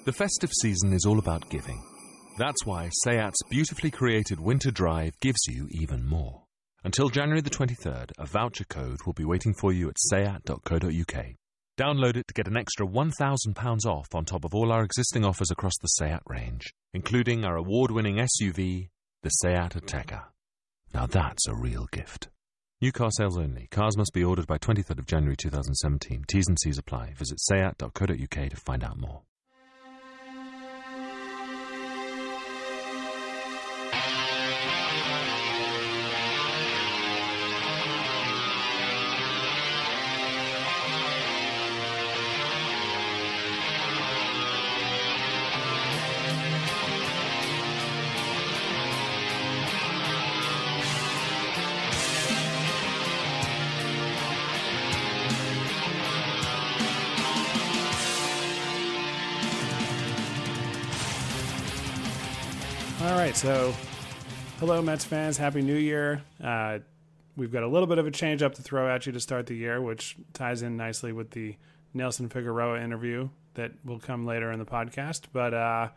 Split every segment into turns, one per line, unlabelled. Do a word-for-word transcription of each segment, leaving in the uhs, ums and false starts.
The festive season is all about giving. That's why Seat's beautifully created Winter Drive gives you even more. Until January the twenty-third, a voucher code will be waiting for you at seat dot co dot uk. Download it to get an extra one thousand pounds off on top of all our existing offers across the Seat range, including our award-winning S U V, the Seat Ateca. Now that's a real gift. New car sales only. Cars must be ordered by twenty-third of January two thousand seventeen. T's and C's apply. Visit seat dot co dot uk to find out more.
All right, so hello, Mets fans. Happy New Year. Uh, we've got a little bit of a change up to throw at you to start the year, which ties in nicely with the Nelson Figueroa interview that will come later in the podcast. But uh,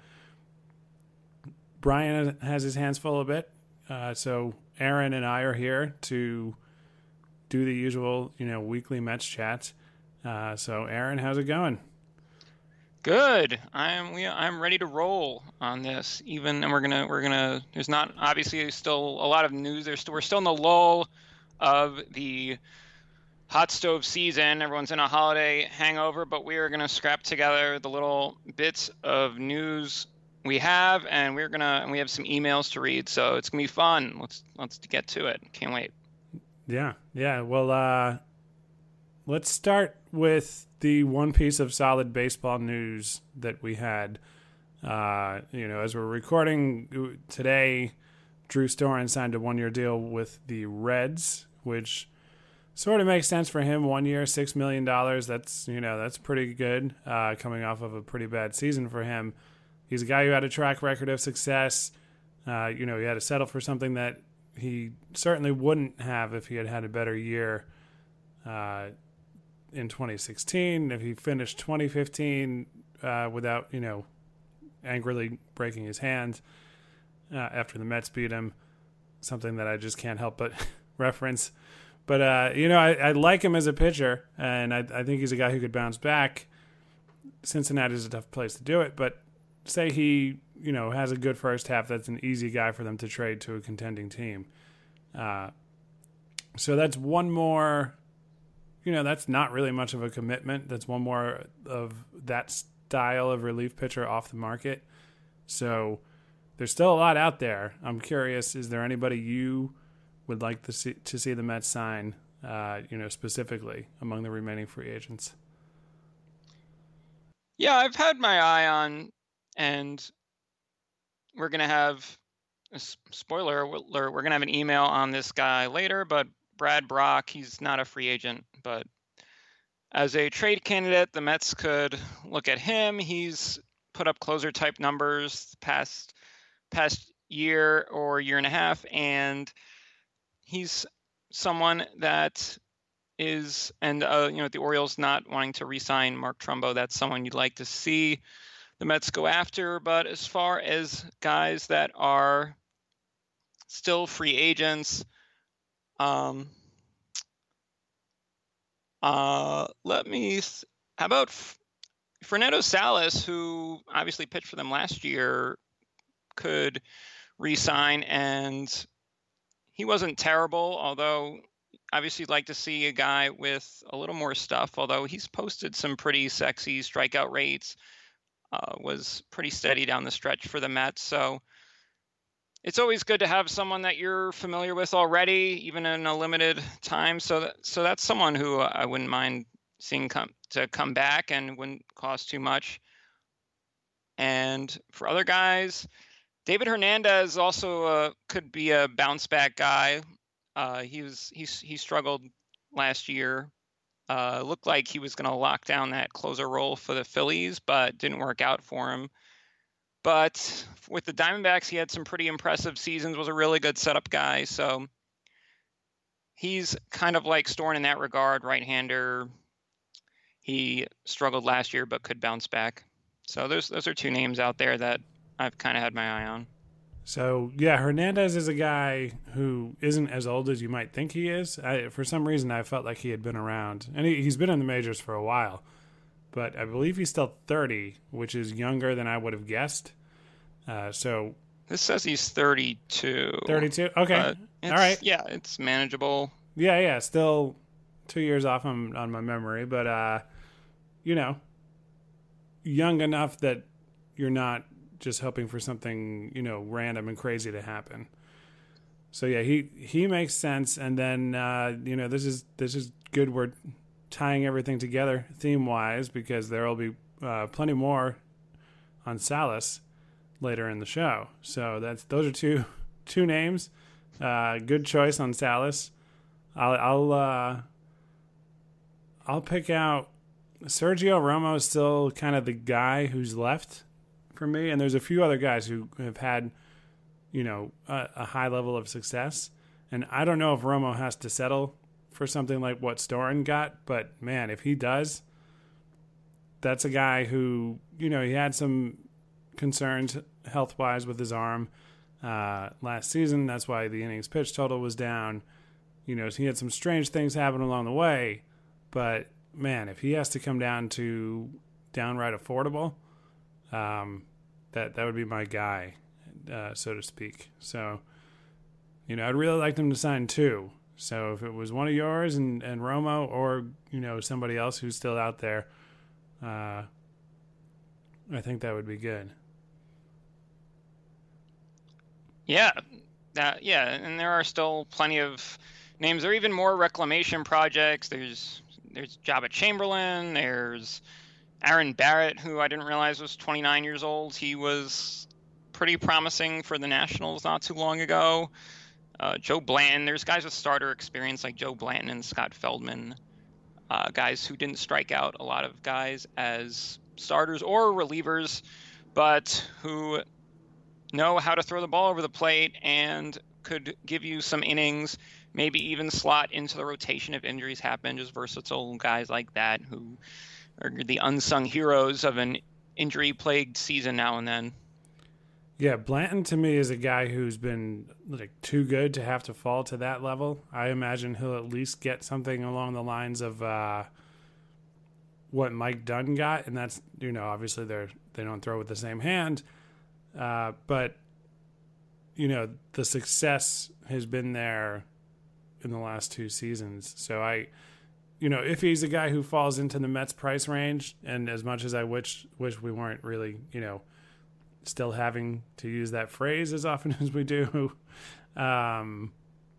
Brian has his hands full a bit, uh, so Aaron and I are here to do the usual, you know, weekly Mets chats. Uh, so, Aaron, how's it going?
Good. I'm we, I'm ready to roll on this. Even and we're gonna we're gonna. There's not obviously still a lot of news. There's still, we're still in the lull of the hot stove season. Everyone's in a holiday hangover, but we are gonna scrap together the little bits of news we have, and we're gonna and we have some emails to read. So it's gonna be fun. Let's let's get to it. Can't wait.
Yeah, yeah. Well, uh, let's start with the one piece of solid baseball news that we had. Uh, you know, as we're recording today, Drew Storen signed a one-year deal with the Reds, which sort of makes sense for him. One year, six million dollars. That's, you know, that's pretty good, uh, coming off of a pretty bad season for him. He's a guy who had a track record of success. Uh, you know, he had to settle for something that he certainly wouldn't have if he had had a better year uh, in twenty sixteen. If he finished twenty fifteen uh, without, you know, angrily breaking his hand uh, after the Mets beat him, something that I just can't help but reference. But, uh, you know, I, I like him as a pitcher, and I, I think he's a guy who could bounce back. Cincinnati is a tough place to do it, but say he, you know, has a good first half, that's an easy guy for them to trade to a contending team. Uh, so that's one more, you know, that's not really much of a commitment. That's one more of that style of relief pitcher off the market. So there's still a lot out there. I'm curious, is there anybody you would like to see, to see the Mets sign, uh, you know, specifically among the remaining free agents?
Yeah, I've had my eye on, and we're going to have a spoiler alert. We're going to have an email on this guy later, but Brad Brock, he's not a free agent, but as a trade candidate, the Mets could look at him. He's put up closer type numbers past past year or year and a half, and he's someone that is, and uh, you know, the Orioles not wanting to re-sign Mark Trumbo, that's someone you'd like to see the Mets go after. But as far as guys that are still free agents, um, uh, let me. How about F- Fernando Salas, who obviously pitched for them last year, could re-sign, and he wasn't terrible, although obviously you'd like to see a guy with a little more stuff, although he's posted some pretty sexy strikeout rates, uh, was pretty steady down the stretch for the Mets. So it's always good to have someone that you're familiar with already, even in a limited time. So that, so that's someone who I wouldn't mind seeing come to come back and wouldn't cost too much. And for other guys, David Hernandez also uh, could be a bounce back guy. Uh, he was he he struggled last year. Uh, looked like he was going to lock down that closer role for the Phillies, but didn't work out for him. But with the Diamondbacks, he had some pretty impressive seasons. Was a really good setup guy. So he's kind of like Storen in that regard, right-hander. He struggled last year, but could bounce back. So those those are two names out there that I've kind of had my eye on.
So, yeah, Hernandez is a guy who isn't as old as you might think he is. I, for some reason, I felt like he had been around. And he, he's been in the majors for a while. But I believe he's still thirty, which is younger than I would have guessed. Uh, so
This says he's thirty-two.
thirty-two? Okay.
All
right.
Yeah, it's manageable.
Yeah, yeah. Still two years off on, on my memory. But, uh, you know, young enough that you're not just hoping for something, you know, random and crazy to happen. So yeah, he he makes sense. And then uh, you know, this is this is good. We're tying everything together theme wise because there will be uh, plenty more on Salas later in the show. So that's those are two two names. Uh, good choice on Salas. I'll I'll uh, I'll pick out Sergio Romo is still kind of the guy who's left for me, and there's a few other guys who have had, you know, a, a high level of success, and I don't know if Romo has to settle for something like what Storen got, but man, if he does, that's a guy who, you know, he had some concerns health-wise with his arm uh, last season. That's why the innings pitch total was down. You know, he had some strange things happen along the way, but man, if he has to come down to downright affordable, um, that that would be my guy, uh, so to speak. So, you know, I'd really like them to sign two. So if it was one of yours and, and Romo, or, you know, somebody else who's still out there, uh, I think that would be good.
Yeah, that yeah, and there are still plenty of names. There are even more reclamation projects. There's there's Jabba Chamberlain. There's Aaron Barrett, who I didn't realize was twenty-nine years old. He was pretty promising for the Nationals not too long ago. Uh, Joe Blanton. There's guys with starter experience like Joe Blanton and Scott Feldman, uh, guys who didn't strike out a lot of guys as starters or relievers, but who know how to throw the ball over the plate and could give you some innings, maybe even slot into the rotation if injuries happen. Just versatile guys like that who are the unsung heroes of an injury-plagued season now and then.
Yeah, Blanton to me is a guy who's been like too good to have to fall to that level. I imagine he'll at least get something along the lines of uh, what Mike Dunn got, and that's, you know, obviously they're they don't throw with the same hand, uh, but you know the success has been there in the last two seasons. So I. You know, if he's a guy who falls into the Mets price range, and as much as I wish wish we weren't really, you know, still having to use that phrase as often as we do, um,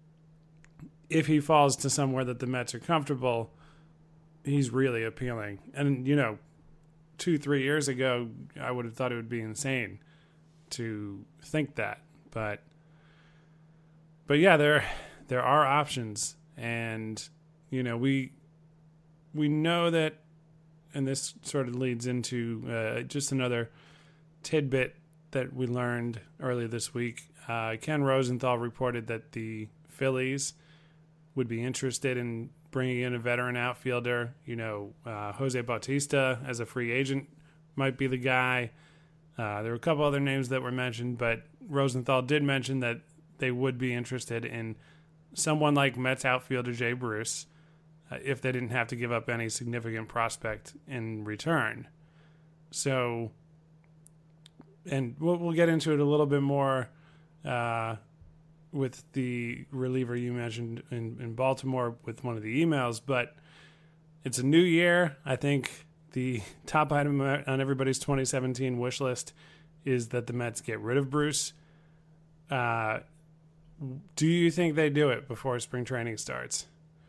if he falls to somewhere that the Mets are comfortable, he's really appealing. And, you know, two, three years ago, I would have thought it would be insane to think that. But, but yeah, there, there are options. And, you know, we... We know that, and this sort of leads into uh, just another tidbit that we learned earlier this week. Uh, Ken Rosenthal reported that the Phillies would be interested in bringing in a veteran outfielder. You know, uh, Jose Bautista as a free agent might be the guy. Uh, there were a couple other names that were mentioned, but Rosenthal did mention that they would be interested in someone like Mets outfielder Jay Bruce, if they didn't have to give up any significant prospect in return. So, and we'll, we'll get into it a little bit more uh, with the reliever you mentioned in, in Baltimore with one of the emails, but it's a new year. I think the top item on everybody's twenty seventeen wish list is that the Mets get rid of Bruce. Uh, do you think they do it before spring training starts?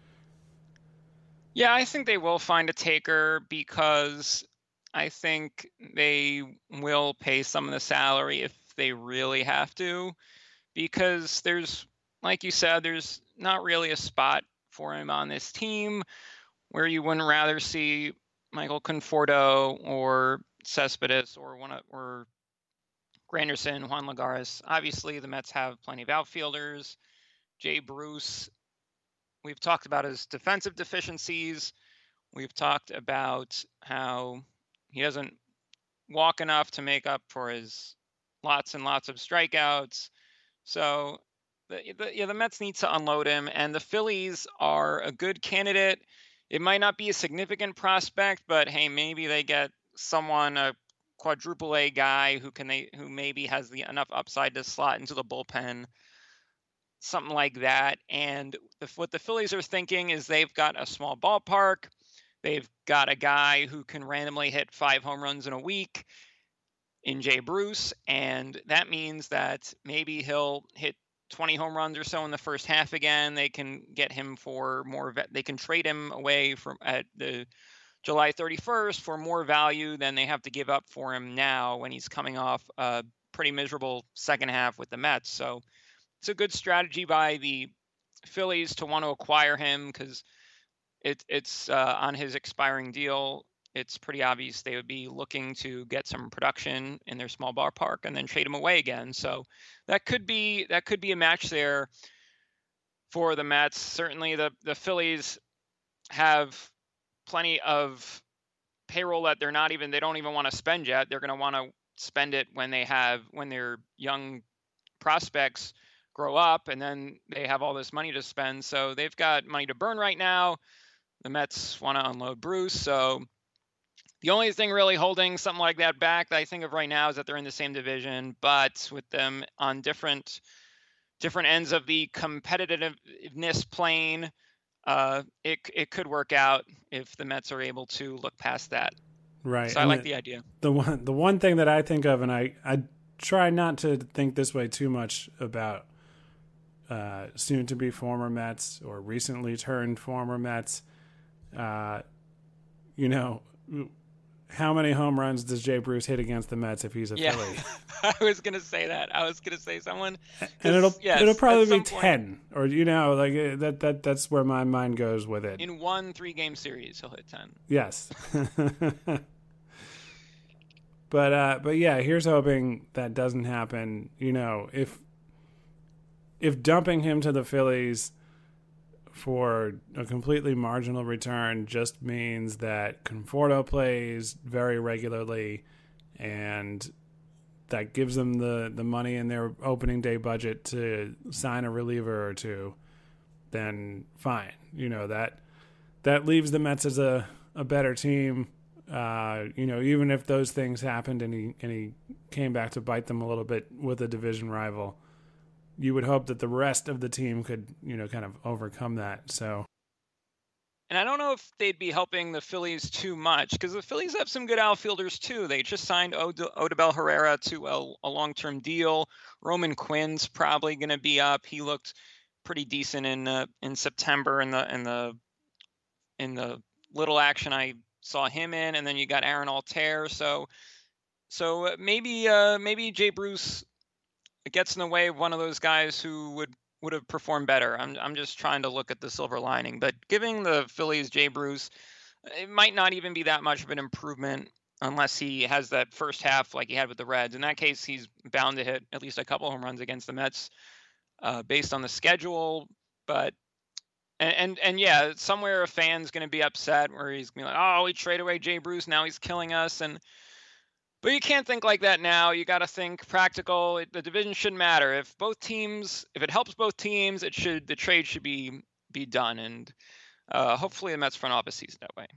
Yeah, I think they will find a taker because I think they will pay some of the salary if they really have to, because there's, like you said, there's not really a spot for him on this team where you wouldn't rather see Michael Conforto or Cespedes or one of, or Granderson, Juan Lagares. Obviously, the Mets have plenty of outfielders. Jay Bruce, we've talked about his defensive deficiencies. We've talked about how he doesn't walk enough to make up for his lots and lots of strikeouts. So the, the, yeah, the Mets need to unload him, and the Phillies are a good candidate. It might not be a significant prospect, but hey, maybe they get someone, a quadruple A guy who can they who maybe has the enough upside to slot into the bullpen, something like that. And the, what the Phillies are thinking is they've got a small ballpark. They've got a guy who can randomly hit five home runs in a week in Jay Bruce, and that means that maybe he'll hit twenty home runs or so in the first half again. They can get him for more. They can trade him away from at the July thirty-first for more value than they have to give up for him now when he's coming off a pretty miserable second half with the Mets. So it's a good strategy by the Phillies to want to acquire him because it, it's uh, on his expiring deal. It's pretty obvious they would be looking to get some production in their small ballpark and then trade him away again. So that could be that could be a match there for the Mets. Certainly the, the Phillies have plenty of payroll that they're not even they don't even want to spend yet. They're going to want to spend it when they have when their young prospects grow up, and then they have all this money to spend. So they've got money to burn right now. The Mets want to unload Bruce, so the only thing really holding something like that back that I think of right now is that they're in the same division, but with them on different different ends of the competitiveness plane, uh, it it could work out if the Mets are able to look past that.
Right.
So I
and
like
the,
the idea.
The one the one thing that I think of, and I, I try not to think this way too much about uh, soon-to-be former Mets or recently turned former Mets, uh, you know, how many home runs does Jay Bruce hit against the Mets if he's a
yeah.
Philly?
I was gonna say that. I was gonna say someone,
and it'll
yes,
it'll probably be
point,
ten, or you know, like that that that's where my mind goes with it.
In one three-game series, he'll hit ten.
Yes. but uh, but yeah, here's hoping that doesn't happen. You know, if if dumping him to the Phillies for a completely marginal return just means that Conforto plays very regularly, and that gives them the, the money in their opening day budget to sign a reliever or two, then fine. You know, that that leaves the Mets as a, a better team. Uh, you know, even if those things happened and he and he came back to bite them a little bit with a division rival, you would hope that the rest of the team could, you know, kind of overcome that. So,
and I don't know if they'd be helping the Phillies too much because the Phillies have some good outfielders too. They just signed Od- Odubel Herrera to a, a long-term deal. Roman Quinn's probably going to be up. He looked pretty decent in uh, in September in the in the in the little action I saw him in, and then you got Aaron Altair. So, so maybe uh, maybe Jay Bruce it gets in the way of one of those guys who would, would have performed better. I'm I'm just trying to look at the silver lining. But giving the Phillies Jay Bruce, it might not even be that much of an improvement unless he has that first half like he had with the Reds. In that case, he's bound to hit at least a couple home runs against the Mets uh, based on the schedule. But and, and and yeah, somewhere a fan's going to be upset where he's going to be like, oh, we trade away Jay Bruce, now he's killing us. And But you can't think like that now. You got to think practical. It, the division shouldn't matter. If both teams, if it helps both teams, it should the trade should be be done, and uh, hopefully the Mets front office sees it that way.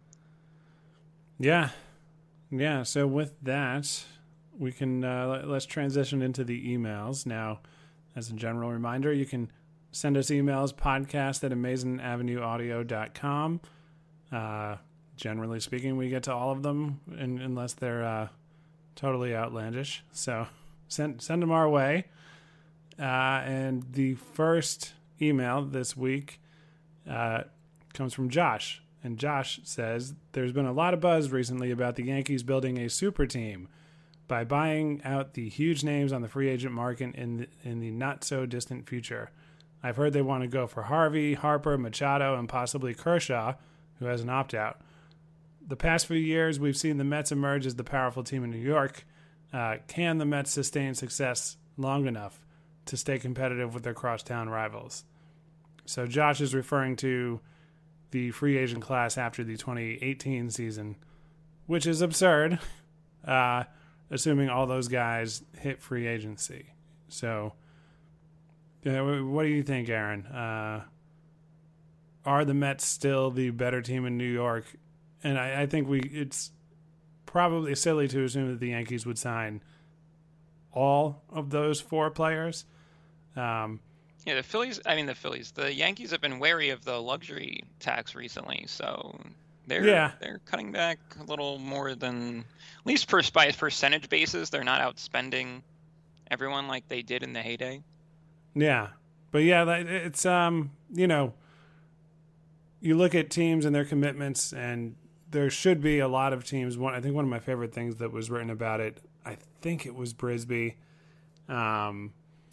Yeah, yeah. So with that, we can uh, let's transition into the emails now. As a general reminder, you can send us emails podcast at amazing avenue audio dot com. Uh, generally speaking, we get to all of them, in, unless they're uh, totally outlandish. So send send them our way. Uh, and the first email this week uh, comes from Josh. And Josh says, there's been a lot of buzz recently about the Yankees building a super team by buying out the huge names on the free agent market in the, in the not-so-distant future. I've heard they want to go for Harvey, Harper, Machado, and possibly Kershaw, who has an opt-out. The past few years, we've seen the Mets emerge as the powerful team in New York. Uh, can the Mets sustain success long enough to stay competitive with their crosstown rivals? So Josh is referring to the free agent class after the twenty eighteen season, which is absurd. Uh, assuming all those guys hit free agency. So, yeah, what do you think, Aaron? Uh, are the Mets still the better team in New York? And I, I think we it's probably silly to assume that the Yankees would sign all of those four players. Um,
yeah, the Phillies, I mean the Phillies, the Yankees have been wary of the luxury tax recently, so they're
yeah.
they're cutting back a little more than, at least per, by a percentage basis, they're not outspending everyone like they did in the heyday.
Yeah. But yeah, it's, um, you know, you look at teams and their commitments, and there should be a lot of teams. One, I think one of my favorite things that was written about it, I think it was Brisbee, um,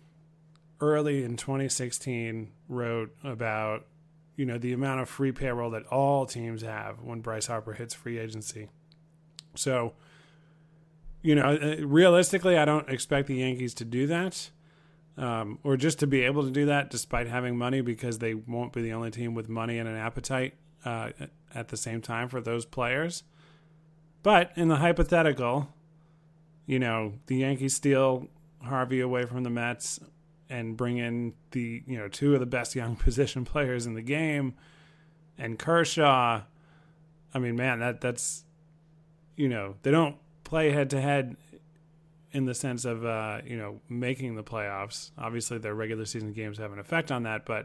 early in twenty sixteen, wrote about, you know, the amount of free payroll that all teams have when Bryce Harper hits free agency. So, you know, realistically, I don't expect the Yankees to do that, um, or just to be able to do that despite having money, because they won't be the only team with money and an appetite uh, at the same time for those players. But in the hypothetical, you know, the Yankees steal Harvey away from the Mets and bring in the, you know, two of the best young position players in the game, and Kershaw. I mean, man, that that's, you know, they don't play head to head in the sense of, uh, you know, making the playoffs. Obviously, their regular season games have an effect on that, but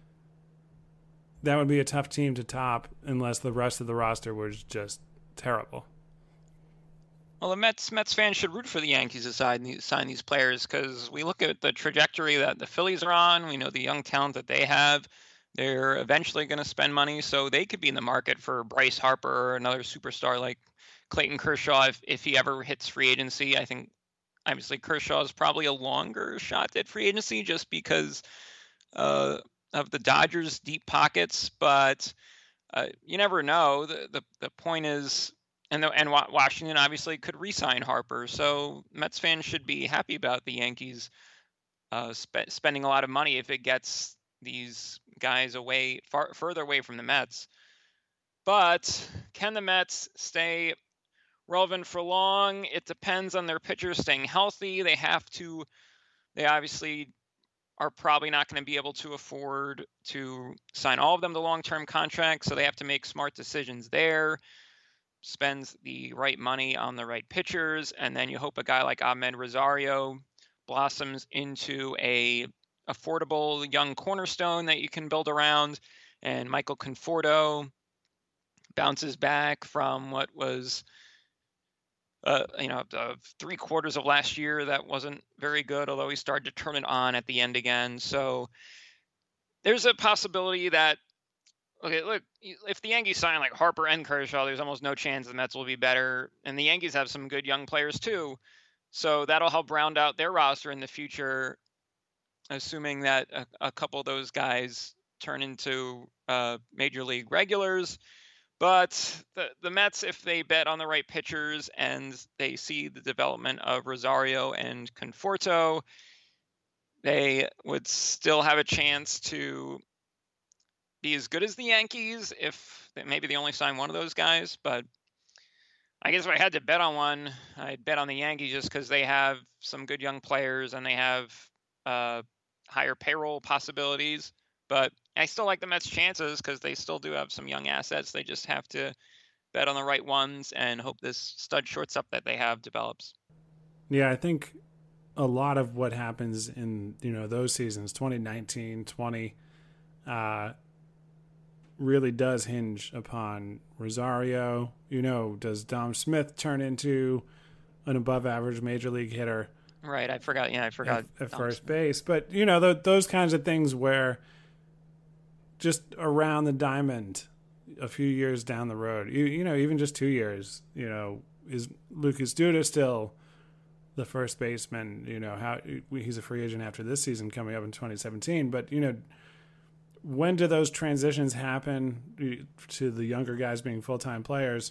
that would be a tough team to top unless the rest of the roster was just terrible.
Well, the Mets Mets fans should root for the Yankees to sign these, sign these players, because we look at the trajectory that the Phillies are on. We know the young talent that they have. They're eventually going to spend money, so they could be in the market for Bryce Harper or another superstar like Clayton Kershaw if, if he ever hits free agency. I think, obviously, Kershaw is probably a longer shot at free agency just because uh, of the Dodgers' deep pockets, but uh, you never know. The, the, the point is... And the, and Washington obviously could re-sign Harper, so Mets fans should be happy about the Yankees uh, spe- spending a lot of money if it gets these guys away, far further away from the Mets. But can the Mets stay relevant for long? It depends on their pitchers staying healthy. They have to. They obviously are probably not going to be able to afford to sign all of them to long-term contracts, so they have to make smart decisions there. Spends the right money on the right pitchers, and then you hope a guy like Ahmed Rosario blossoms into a affordable young cornerstone that you can build around, and Michael Conforto bounces back from what was uh, you know uh, three quarters of last year that wasn't very good, although he started to turn it on at the end again. So there's a possibility that, okay, look, if the Yankees sign like Harper and Kershaw, there's almost no chance the Mets will be better. And the Yankees have some good young players too. So that'll help round out their roster in the future, assuming that a, a couple of those guys turn into uh, major league regulars. But the, the Mets, if they bet on the right pitchers and they see the development of Rosario and Conforto, they would still have a chance to be as good as the Yankees if they, maybe they only sign one of those guys. But I guess if I had to bet on one, I'd bet on the Yankees just because they have some good young players and they have uh, higher payroll possibilities. But I still like the Mets' chances because they still do have some young assets. They just have to bet on the right ones and hope this stud shortstop that they have develops.
Yeah, I think a lot of what happens in, you know, those seasons, twenty nineteen, twenty, uh, really does hinge upon Rosario. You know, does Dom Smith turn into an above-average major league hitter?
Right, I forgot. Yeah, I forgot.
At, at first base. But, you know, th- those kinds of things where just around the diamond a few years down the road, you, you know, even just two years, you know, is Lucas Duda still the first baseman? You know, how he's a free agent after this season coming up in twenty seventeen. But, you know, when do those transitions happen to the younger guys being full-time players?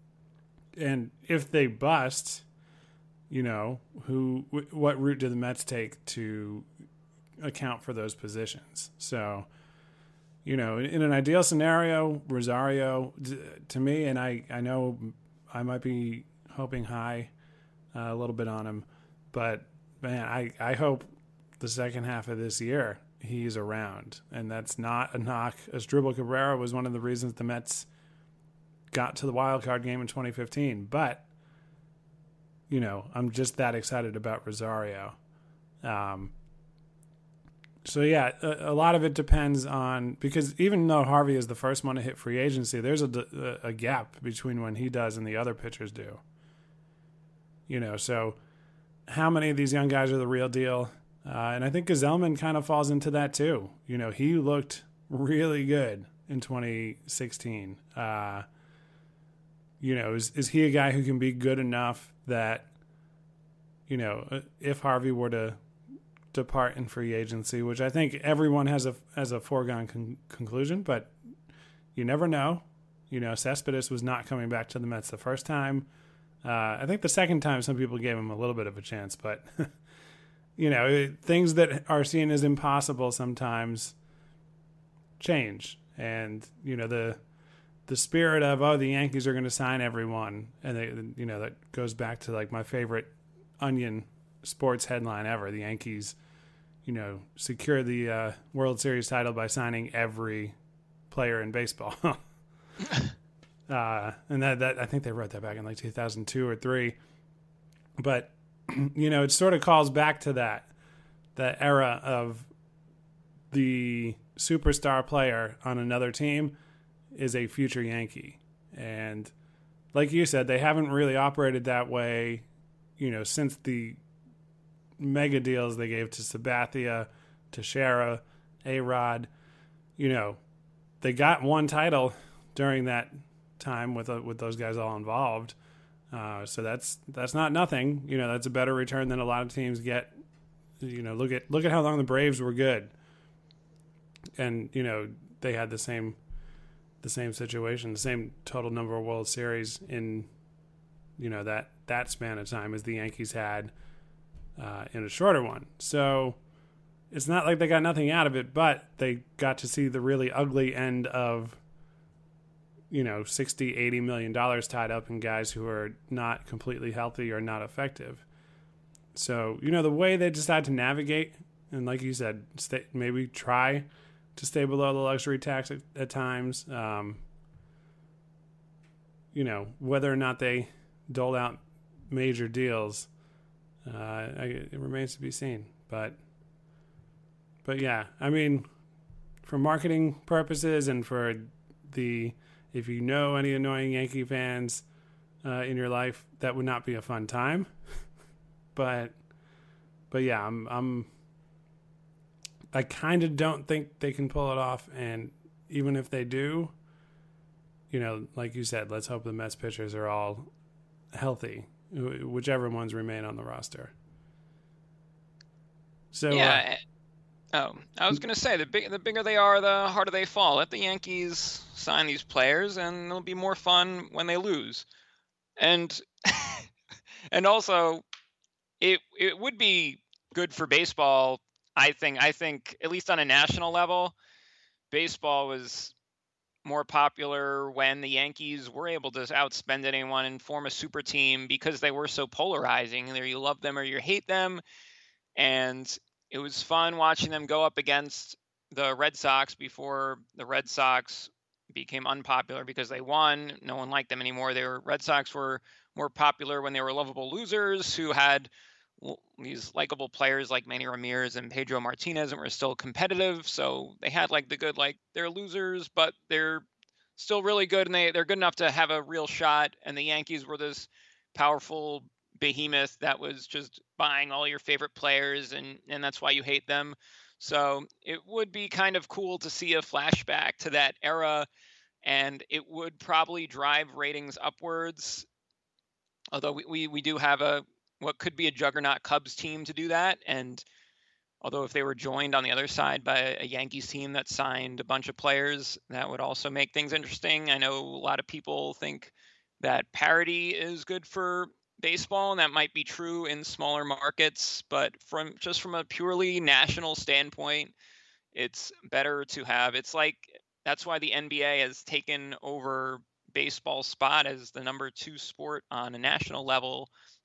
And if they bust, you know, who, what route do the Mets take to account for those positions? So, you know, in an ideal scenario, Rosario, to me, and I, I know I might be hoping high, uh, a little bit on him. But, man, I, I hope the second half of this year he's around. And that's not a knock. Asdrubal Cabrera was one of the reasons the Mets got to the wild card game in twenty fifteen. But, you know, I'm just that excited about Rosario. Um, so, yeah, a, a lot of it depends on, because even though Harvey is the first one to hit free agency, there's a, a gap between when he does and the other pitchers do. You know, so how many of these young guys are the real deal? Uh, and I think Gsellman kind of falls into that too. You know, he looked really good in twenty sixteen. Uh, you know, is, is he a guy who can be good enough that, you know, if Harvey were to depart in free agency, which I think everyone has a has a foregone con- conclusion, but you never know. You know, Cespedes was not coming back to the Mets the first time. Uh, I think the second time some people gave him a little bit of a chance, but you know, it, things that are seen as impossible sometimes change. And you know, the the spirit of, oh, the Yankees are going to sign everyone, and they, you know, that goes back to like my favorite Onion sports headline ever: the Yankees, you know, secure the uh, World Series title by signing every player in baseball. uh, and that, that I think they wrote that back in like two thousand two or three. But you know, it sort of calls back to that that era of the superstar player on another team is a future Yankee. And like you said, they haven't really operated that way, you know, since the mega deals they gave to Sabathia, Teixeira, A-Rod. You know, they got one title during that time with uh, with those guys all involved. Uh, so that's that's not nothing. You know, that's a better return than a lot of teams get. You know, look at look at how long the Braves were good, and you know they had the same the same situation, the same total number of World Series in you know that that span of time as the Yankees had uh, in a shorter one. So it's not like they got nothing out of it, but they got to see the really ugly end of, you know, sixty, eighty million dollars tied up in guys who are not completely healthy or not effective. So, you know, the way they decide to navigate, and like you said, stay, maybe try to stay below the luxury tax at, at times. Um, you know, whether or not they dole out major deals, uh, I, it remains to be seen. But, but yeah, I mean, for marketing purposes and for the, if you know any annoying Yankee fans uh, in your life, that would not be a fun time. but, but yeah, I'm, I'm, I kind of don't think they can pull it off. And even if they do, you know, like you said, let's hope the Mets pitchers are all healthy, whichever ones remain on the roster. So
yeah. Uh, oh, I was going to say the big, the bigger they are, the harder they fall. Let the Yankees sign these players, and it'll be more fun when they lose. And and also, it it would be good for baseball. I think I think at least on a national level, baseball was more popular when the Yankees were able to outspend anyone and form a super team because they were so polarizing. Either you love them or you hate them. And it was fun watching them go up against the Red Sox before the Red Sox became unpopular because they won. No one liked them anymore. They were Red Sox were more popular when they were lovable losers who had these likable players like Manny Ramirez and Pedro Martinez and were still competitive. So they had like the good, like they're losers, but they're still really good. And they, they're good enough to have a real shot. And the Yankees were this powerful behemoth that was just buying all your favorite players. And, and that's why you hate them. So it would be kind of cool to see a flashback to that era. And it would probably drive ratings upwards. Although we, we, we do have a, what could be a juggernaut Cubs team to do that. And although if they were joined on the other side by a Yankees team that signed a bunch of players, that would also make things interesting. I know a lot of people think that parity is good for baseball, and that might be true in smaller markets, but from just from a purely national standpoint, it's better to have, it's like, that's why the N B A has taken over baseball's spot as the number two sport on a national level.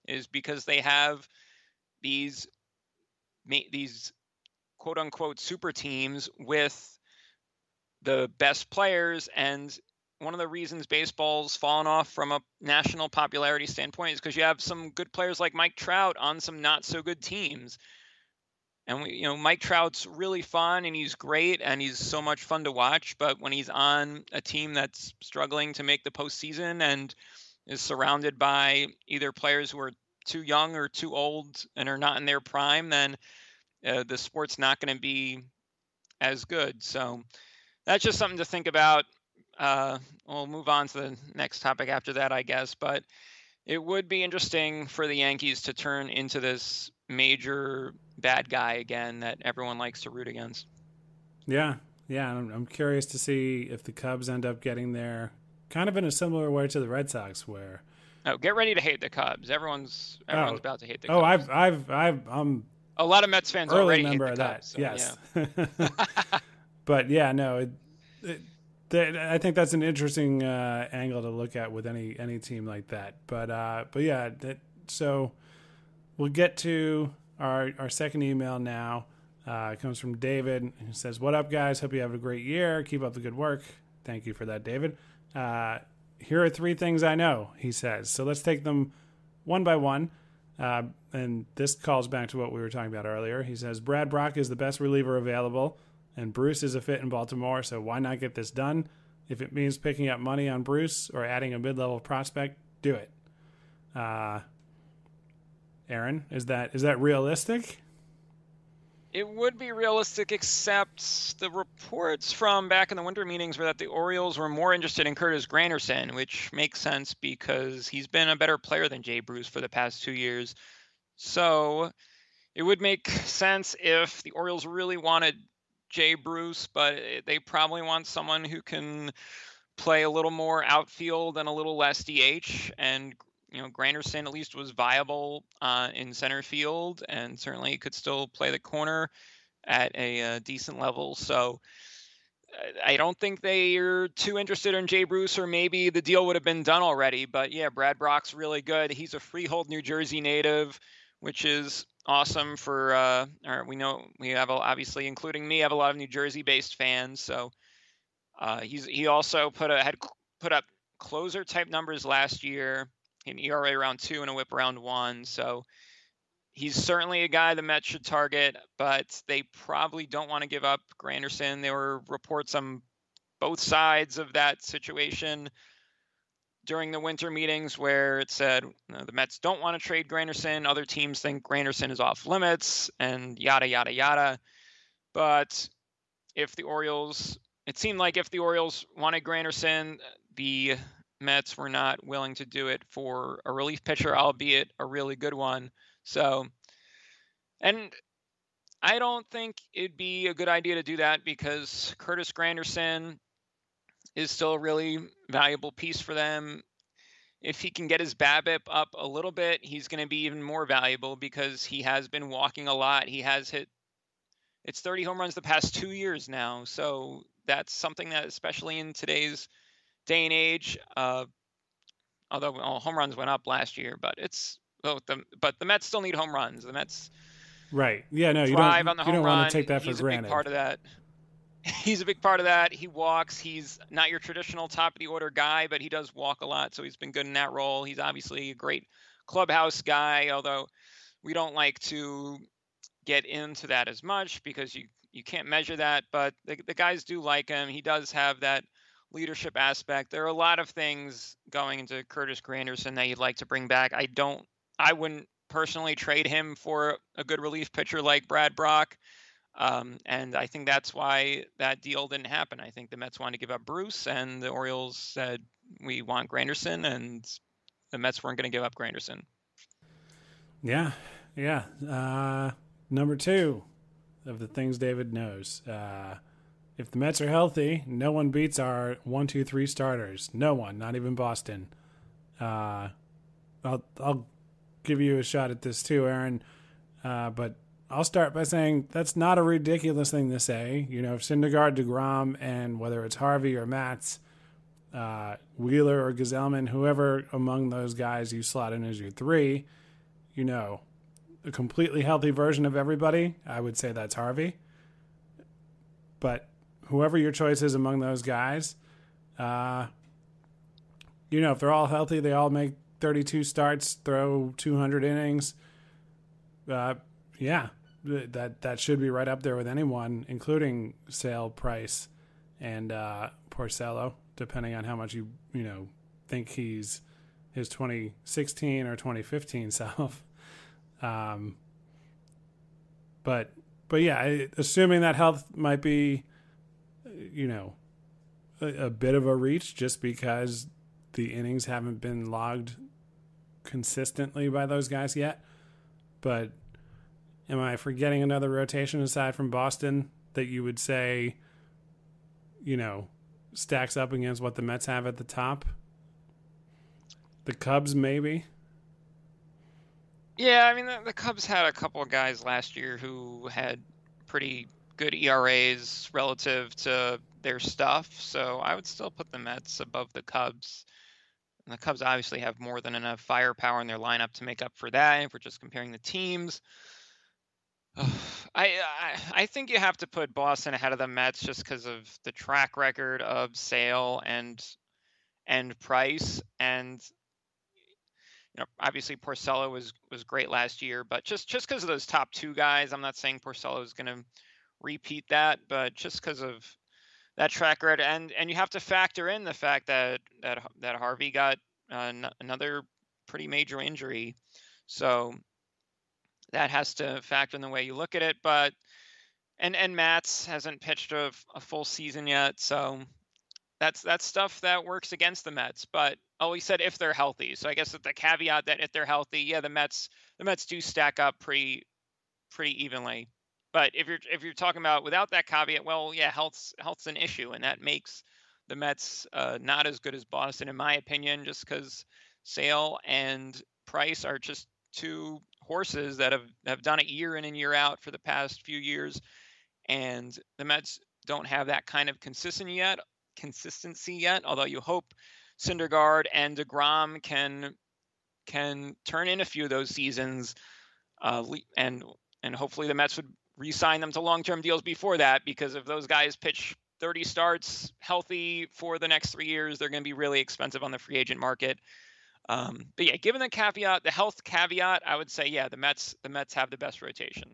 is because they have these these quote unquote super teams with the best players. And one of the reasons baseball's fallen off from a national popularity standpoint is because you have some good players like Mike Trout on some not so good teams. And we, you know, Mike Trout's really fun and he's great and he's so much fun to watch. But when he's on a team that's struggling to make the postseason and is surrounded by either players who are too young or too old and are not in their prime, then uh, the sport's not going to be as good. So that's just something to think about. Uh, we'll move on to the next topic after that, I guess. But it would be interesting for the Yankees to turn into this major bad guy again that everyone likes to root against.
Yeah, yeah. I'm, I'm curious to see if the Cubs end up getting there, kind of in a similar way to the Red Sox, where.
Oh, get ready to hate the Cubs. Everyone's everyone's oh. about to hate the
oh,
Cubs.
Oh, I've, I've, I've, I'm.
A lot of Mets fans
early
already
member
hate the
of
Cubs.
that.
So,
yes.
Yeah.
But yeah, no. It, it, that, I think that's an interesting uh, angle to look at with any any team like that. But uh, but yeah, that, so we'll get to our our second email now. Uh, it comes from David. He says, "What up, guys? Hope you have a great year. Keep up the good work." Thank you for that, David. Uh, here are three things I know, he says. So let's take them one by one. Uh, and this calls back to what we were talking about earlier. He says, Brad Brach is the best reliever available, and Bruce is a fit in Baltimore, so why not get this done? If it means picking up money on Bruce or adding a mid-level prospect, do it. Uh, Aaron, is that is that realistic?
It would be realistic, except the reports from back in the winter meetings were that the Orioles were more interested in Curtis Granderson, which makes sense because he's been a better player than Jay Bruce for the past two years. So it would make sense if the Orioles really wanted Jay Bruce, but they probably want someone who can play a little more outfield and a little less D H. And you know, Granderson at least was viable uh, in center field and certainly could still play the corner at a, a decent level. So I don't think they are too interested in Jay Bruce, or maybe the deal would have been done already. But yeah, Brad Brach's really good. He's a Freehold, New Jersey native, which is awesome for, uh, or we know we have, obviously, including me, have a lot of New Jersey-based fans. So uh, he's he also put a had put up closer type numbers last year. An E R A around two and a whip around one. So he's certainly a guy the Mets should target, but they probably don't want to give up Granderson. There were reports on both sides of that situation during the winter meetings where it said you know, the Mets don't want to trade Granderson. Other teams think Granderson is off limits and yada, yada, yada. But if the Orioles, it seemed like if the Orioles wanted Granderson, the Mets were not willing to do it for a relief pitcher, albeit a really good one. So, and I don't think it'd be a good idea to do that because Curtis Granderson is still a really valuable piece for them. If he can get his BABIP up a little bit, he's going to be even more valuable because he has been walking a lot. He has hit, it's thirty home runs the past two years now. So that's something that, especially in today's day and age, uh, although well, home runs went up last year, but it's oh, the but the Mets still need home runs. The Mets,
right? Yeah, no, you
thrive
don't.
On the
you
home
don't
run.
want to take that for
He's
granted.
He's a big part of that. He's a big part of that. He walks. He's not your traditional top of the order guy, but he does walk a lot, so he's been good in that role. He's obviously a great clubhouse guy, although we don't like to get into that as much because you you can't measure that. But the, the guys do like him. He does have that leadership aspect. There are a lot of things going into Curtis Granderson that you'd like to bring back. I don't, I wouldn't personally trade him for a good relief pitcher like Brad Brach. Um, and I think that's why that deal didn't happen. I think the Mets wanted to give up Bruce and the Orioles said, we want Granderson, and the Mets weren't going to give up Granderson.
Yeah. Yeah. Uh, number two of the things David knows, uh, if the Mets are healthy, no one beats our one, two, three starters. No one, not even Boston. Uh, I'll I'll give you a shot at this too, Aaron. Uh, but I'll start by saying that's not a ridiculous thing to say. You know, if Syndergaard, DeGrom, and whether it's Harvey or Matz, uh, Wheeler or Gazelman, whoever among those guys you slot in as your three, you know, a completely healthy version of everybody, I would say that's Harvey. But whoever your choice is among those guys, uh, you know, if they're all healthy, they all make thirty-two starts, throw two hundred innings. Uh, yeah, that that should be right up there with anyone, including Sale, Price, and uh, Porcello, depending on how much you you know think he's his twenty sixteen or twenty fifteen self. Um, but but yeah, assuming that health might be, you know, a, a bit of a reach, just because the innings haven't been logged consistently by those guys yet. But am I forgetting another rotation aside from Boston that you would say, you know, stacks up against what the Mets have at the top? The Cubs, maybe?
Yeah, I mean, the, the Cubs had a couple of guys last year who had pretty good E R As relative to their stuff, so I would still put the Mets above the Cubs. And the Cubs obviously have more than enough firepower in their lineup to make up for that if we're just comparing the teams. I, I I think you have to put Boston ahead of the Mets just because of the track record of Sale and and Price, and you know, obviously Porcello was was great last year, but just just because of those top two guys, I'm not saying Porcello is going to repeat that, but just because of that track record, and and you have to factor in the fact that that that Harvey got uh, n- another pretty major injury, so that has to factor in the way you look at it. But and and Matz hasn't pitched a, a full season yet, so that's that's stuff that works against the Mets. But oh, he said if they're healthy, so I guess that the caveat that if they're healthy, yeah, the Mets the Mets do stack up pretty pretty evenly. But if you're if you're talking about without that caveat, well, yeah, health's health's an issue, and that makes the Mets uh, not as good as Boston, in my opinion, just because Sale and Price are just two horses that have, have done it year in and year out for the past few years, and the Mets don't have that kind of consistency yet. Consistency yet, although you hope Syndergaard and DeGrom can can turn in a few of those seasons, uh, and and hopefully the Mets would re-sign them to long-term deals before that, because if those guys pitch thirty starts healthy for the next three years, they're going to be really expensive on the free agent market. Um, but yeah, given the caveat, the health caveat, I would say, yeah, the Mets, the Mets have the best rotation.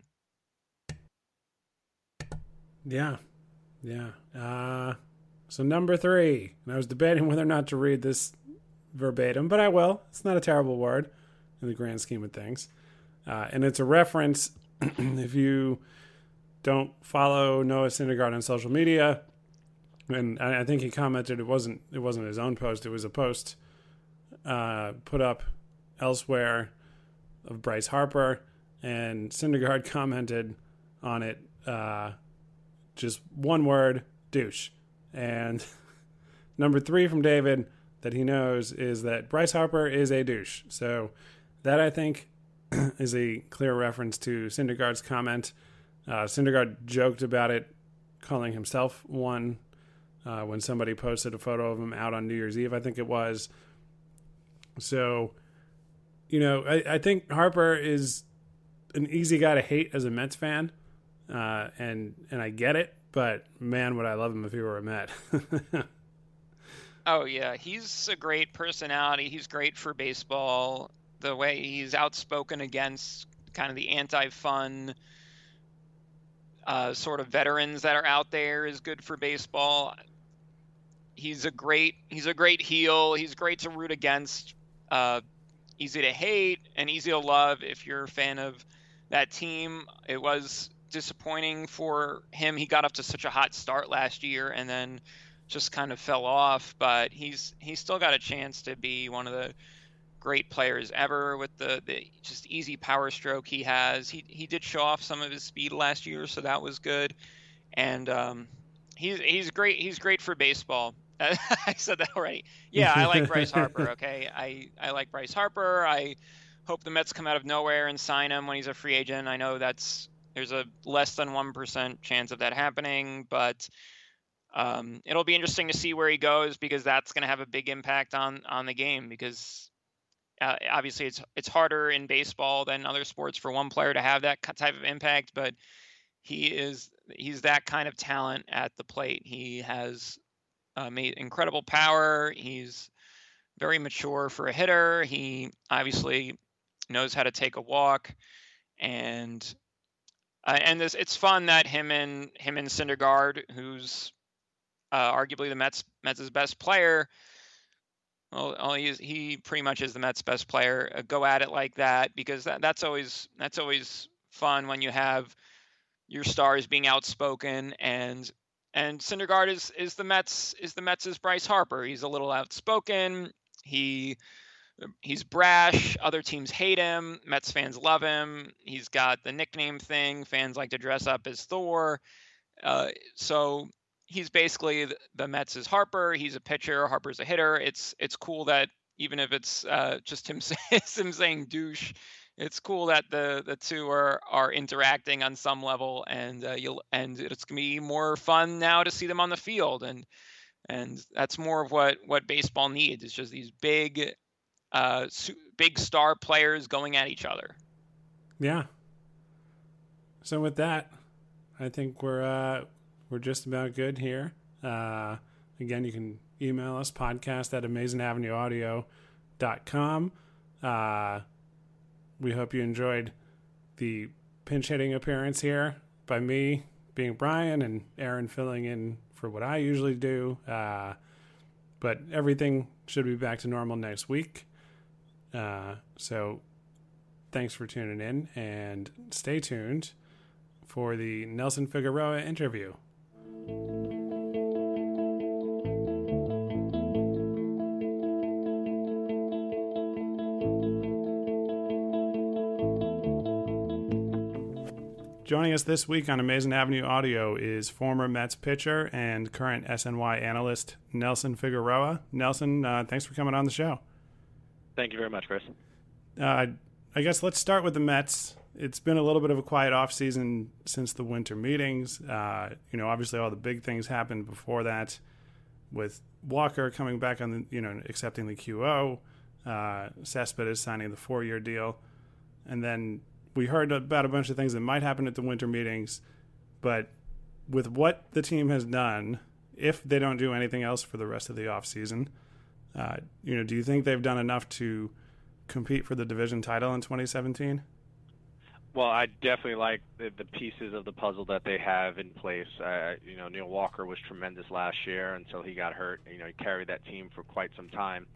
Yeah. Yeah. Uh, so number three, and I was debating whether or not to read this verbatim, but I will. It's not a terrible word in the grand scheme of things. Uh, and it's a reference, if you don't follow Noah Syndergaard on social media, and I, I think he commented it wasn't it wasn't his own post, it was a post uh, put up elsewhere of Bryce Harper, and Syndergaard commented on it, uh, just one word, douche. And number three from David that he knows is that Bryce Harper is a douche. So that, I think, is a clear reference to Syndergaard's comment. Uh, Syndergaard joked about it, calling himself one uh, when somebody posted a photo of him out on New Year's Eve, I think it was. So, you know, I, I think Harper is an easy guy to hate as a Mets fan, uh, and and I get it, but man, would I love him if he were a Met.
Oh, yeah, he's a great personality. He's great for baseball. The way he's outspoken against kind of the anti-fun uh, sort of veterans that are out there is good for baseball. He's a great he's a great heel. He's great to root against. Uh, easy to hate and easy to love if you're a fan of that team. It was disappointing for him. He got off to such a hot start last year and then just kind of fell off. But he's he's still got a chance to be one of the great players ever with the, the just easy power stroke he has. He he did show off some of his speed last year, so that was good. And um, he's he's great. He's great for baseball. I said that already. Yeah, I like Bryce Harper. Okay, I I like Bryce Harper. I hope the Mets come out of nowhere and sign him when he's a free agent. I know that's there's a less than one percent chance of that happening, but um, it'll be interesting to see where he goes because that's going to have a big impact on on the game because Uh, obviously, it's it's harder in baseball than other sports for one player to have that type of impact, but he is he's that kind of talent at the plate. He has uh, made incredible power. He's very mature for a hitter. He obviously knows how to take a walk, and uh, and this it's fun that him and him and Syndergaard, who's uh, arguably the Mets Mets' best player. Well, well he's, he pretty much is the Mets' best player. Uh, go at it like that, because that, that's always that's always fun when you have your stars being outspoken, and and Syndergaard is is the Mets is the Mets' Bryce Harper. He's a little outspoken. He he's brash. Other teams hate him. Mets fans love him. He's got the nickname thing. Fans like to dress up as Thor. Uh, so he's basically the, the Mets' Harper. He's a pitcher. Harper's a hitter. It's it's cool that even if it's uh, just him, him saying douche, it's cool that the the two are are interacting on some level, and uh, you'll and it's gonna be more fun now to see them on the field, and and that's more of what what baseball needs. It's just these big uh big star players going at each other.
Yeah. So with that, I think we're uh we're just about good here. Uh again, you can email us, podcast at amazing avenue audio dot com. Uh we hope you enjoyed the pinch hitting appearance here by me being Brian and Aaron filling in for what I usually do. Uh but everything should be back to normal next week. Uh, so thanks for tuning in, and stay tuned for the Nelson Figueroa interview. Joining us this week on Amazing Avenue Audio is former Mets pitcher and current S N Y analyst Nelson Figueroa. Nelson, uh, thanks for coming on the show.
Thank you very much, Chris.
Uh, I guess let's start with the Mets. It's been a little bit of a quiet offseason since the winter meetings. Uh, you know, obviously all the big things happened before that, with Walker coming back on the, you know, accepting the Q O, uh, Cespedes signing the four-year deal, and then we heard about a bunch of things that might happen at the winter meetings. But with what the team has done, if they don't do anything else for the rest of the offseason, Uh, you know, do you think they've done enough to compete for the division title in twenty seventeen?
Well, I definitely like the, the pieces of the puzzle that they have in place. Uh, you know, Neil Walker was tremendous last year until he got hurt. You know, he carried that team for quite some time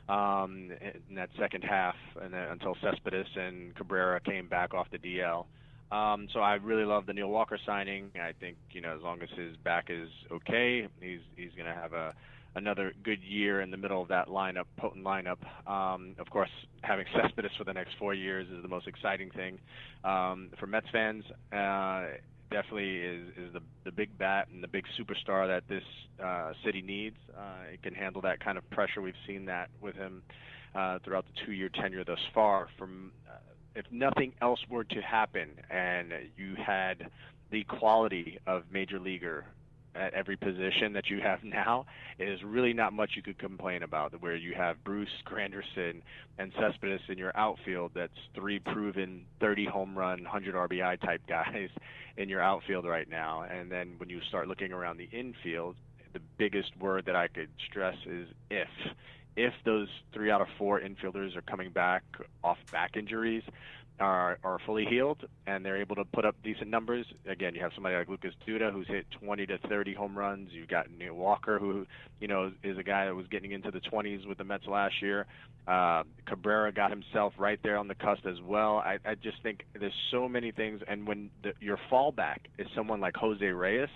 um, in that second half, and then until Cespedes and Cabrera came back off the D L. Um, so I really love the Neil Walker signing. I think, you know, as long as his back is okay, he's he's going to have a another good year in the middle of that lineup, potent lineup. Um, of course, having Cespedes for the next four years is the most exciting thing um, for Mets fans. Uh, definitely is, is the, the big bat and the big superstar that this uh, city needs. Uh, it can handle that kind of pressure. We've seen that with him uh, throughout the two-year tenure thus far. From uh, if nothing else were to happen and you had the quality of major leaguer at every position that you have now, it is really not much you could complain about, where you have Bruce, Granderson, and Cespedes in your outfield. That's three proven thirty home run, one hundred R B I type guys in your outfield right now. And then when you start looking around the infield, the biggest word that I could stress is if. If those three out of four infielders are coming back off back injuries, are are fully healed, and they're able to put up decent numbers. Again, you have somebody like Lucas Duda, who's hit twenty to thirty home runs. You've got Neil Walker, who, you know, is a guy that was getting into the twenties with the Mets last year. Uh, Cabrera got himself right there on the cusp as well. I, I just think there's so many things, and when the, your fallback is someone like Jose Reyes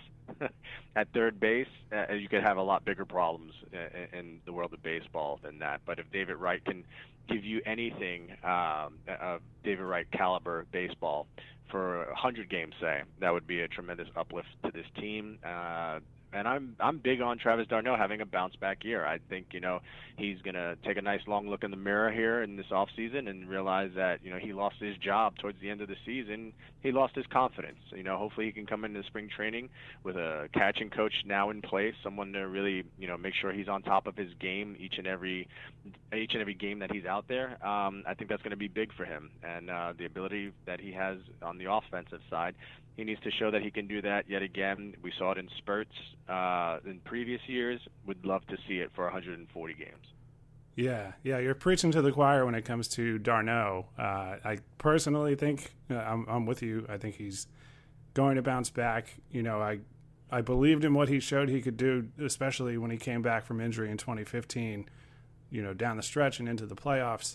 at third base, uh, you could have a lot bigger problems in, in the world of baseball than that. But if David Wright can give you anything um, of David Wright caliber baseball for one hundred games, say, that would be a tremendous uplift to this team. Uh, And I'm I'm big on Travis d'Arnaud having a bounce back year. I think, you know, he's going to take a nice long look in the mirror here in this offseason and realize that, you know, he lost his job towards the end of the season. He lost his confidence. You know, hopefully he can come into spring training with a catching coach now in place, someone to really, you know, make sure he's on top of his game each and every each and every game that he's out there. Um, I think that's going to be big for him. And uh, the ability that he has on the offensive side, he needs to show that he can do that yet again. We saw it in spurts uh, in previous years. Would love to see it for one hundred forty games.
Yeah, yeah, you're preaching to the choir when it comes to d'Arnaud. Uh, I personally think uh, I'm, I'm with you. I think he's going to bounce back. You know, I I believed in what he showed he could do, especially when he came back from injury in twenty fifteen. You know, down the stretch and into the playoffs.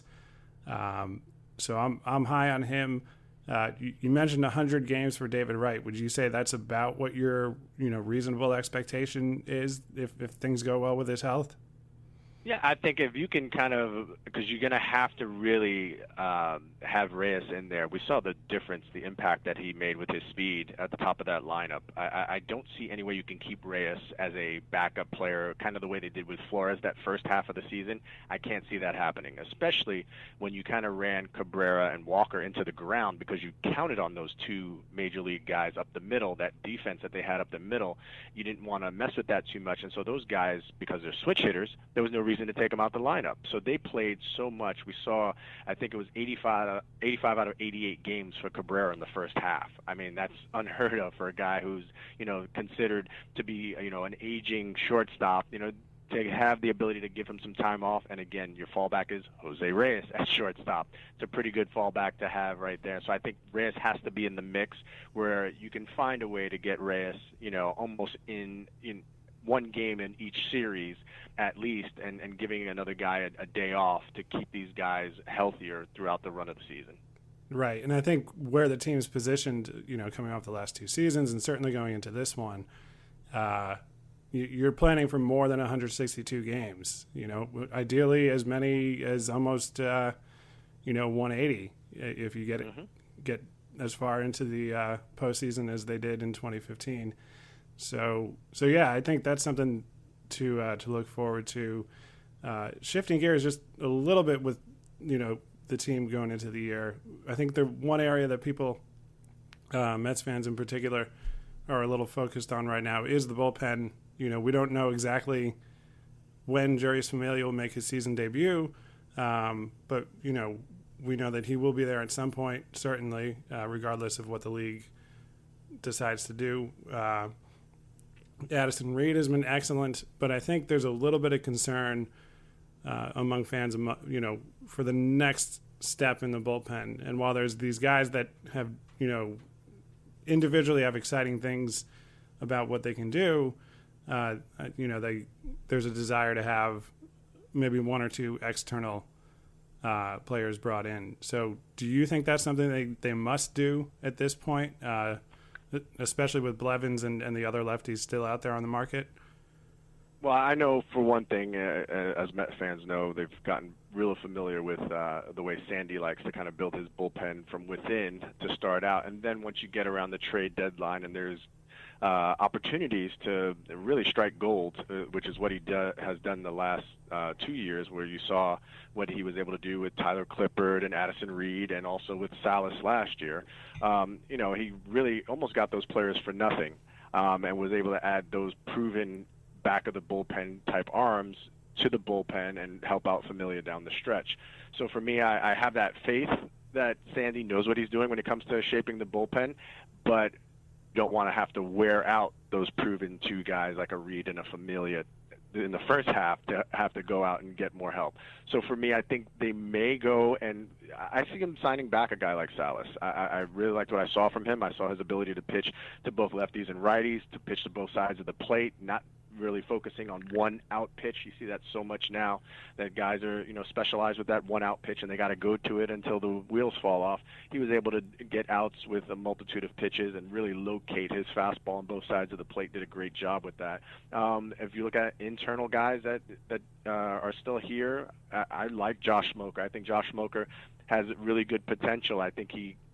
Um, so I'm I'm high on him. Uh, you, you mentioned one hundred games for David Wright. Would you say that's about what your, you know, reasonable expectation is if, if things go well with his health?
Yeah, I think if you can kind of, because you're going to have to really um, have Reyes in there. We saw the difference, the impact that he made with his speed at the top of that lineup. I, I don't see any way you can keep Reyes as a backup player, kind of the way they did with Flores that first half of the season. I can't see that happening, especially when you kind of ran Cabrera and Walker into the ground because you counted on those two major league guys up the middle, that defense that they had up the middle. You didn't want to mess with that too much, and so those guys, because they're switch hitters, there was no reason to take them out the lineup. So they played so much. We saw, I think it was eighty-five, eighty-five out of eighty-eight games for Cabrera in the first half. I mean, that's unheard of for a guy who's, you know, considered to be, you know, an aging shortstop, you know, to have the ability to give him some time off. And again, your fallback is Jose Reyes at shortstop. It's a pretty good fallback to have right there. So I think Reyes has to be in the mix where you can find a way to get Reyes, you know, almost in, in, one game in each series at least, and, and giving another guy a, a day off to keep these guys healthier throughout the run of the season.
Right, and I think where the team's positioned, you know, coming off the last two seasons and certainly going into this one, uh, you, you're planning for more than one hundred sixty-two games. You know, ideally as many as almost, uh, you know, one eighty if you get it, mm-hmm. get as far into the uh, postseason as they did in twenty fifteen. So, so yeah, I think that's something to uh, to look forward to. Uh, shifting gears just a little bit with, you know, the team going into the year. I think the one area that people, uh, Mets fans in particular, are a little focused on right now is the bullpen. You know, we don't know exactly when Jeurys Familia will make his season debut, um, but, you know, we know that he will be there at some point, certainly, uh, regardless of what the league decides to do. Uh, Addison Reed has been excellent, but I think there's a little bit of concern uh, among fans, you know, for the next step in the bullpen. And while there's these guys that have, you know, individually have exciting things about what they can do, uh, you know, they there's a desire to have maybe one or two external uh, players brought in. So do you think that's something they, they must do at this point? Uh, especially with Blevins and, and the other lefties still out there on the market?
Well, I know for one thing, uh, as Met fans know, they've gotten real familiar with uh, the way Sandy likes to kind of build his bullpen from within to start out. And then once you get around the trade deadline and there's uh, opportunities to really strike gold, uh, which is what he do- has done the last uh, two years, where you saw what he was able to do with Tyler Clippard and Addison Reed and also with Salas last year. Um, you know, he really almost got those players for nothing um, and was able to add those proven back of the bullpen type arms to the bullpen and help out Familia down the stretch. So for me, I, I have that faith that Sandy knows what he's doing when it comes to shaping the bullpen, but don't want to have to wear out those proven two guys like a Reed and a Familia in the first half to have to go out and get more help. So for me, I think they may go, and I see him signing back a guy like Salas. I, I really liked what I saw from him. I saw his ability to pitch to both lefties and righties, to pitch to both sides of the plate, not really focusing on one out pitch. You see that so much now that guys are, you know, specialized with that one out pitch and they got to go to it until the wheels fall off. He was able to get outs with a multitude of pitches and really locate his fastball on both sides of the plate. Did a great job with that. Um, if you look at internal guys that that uh, are still here, I, I like Josh Smoker. I think Josh Smoker has really good potential. I think he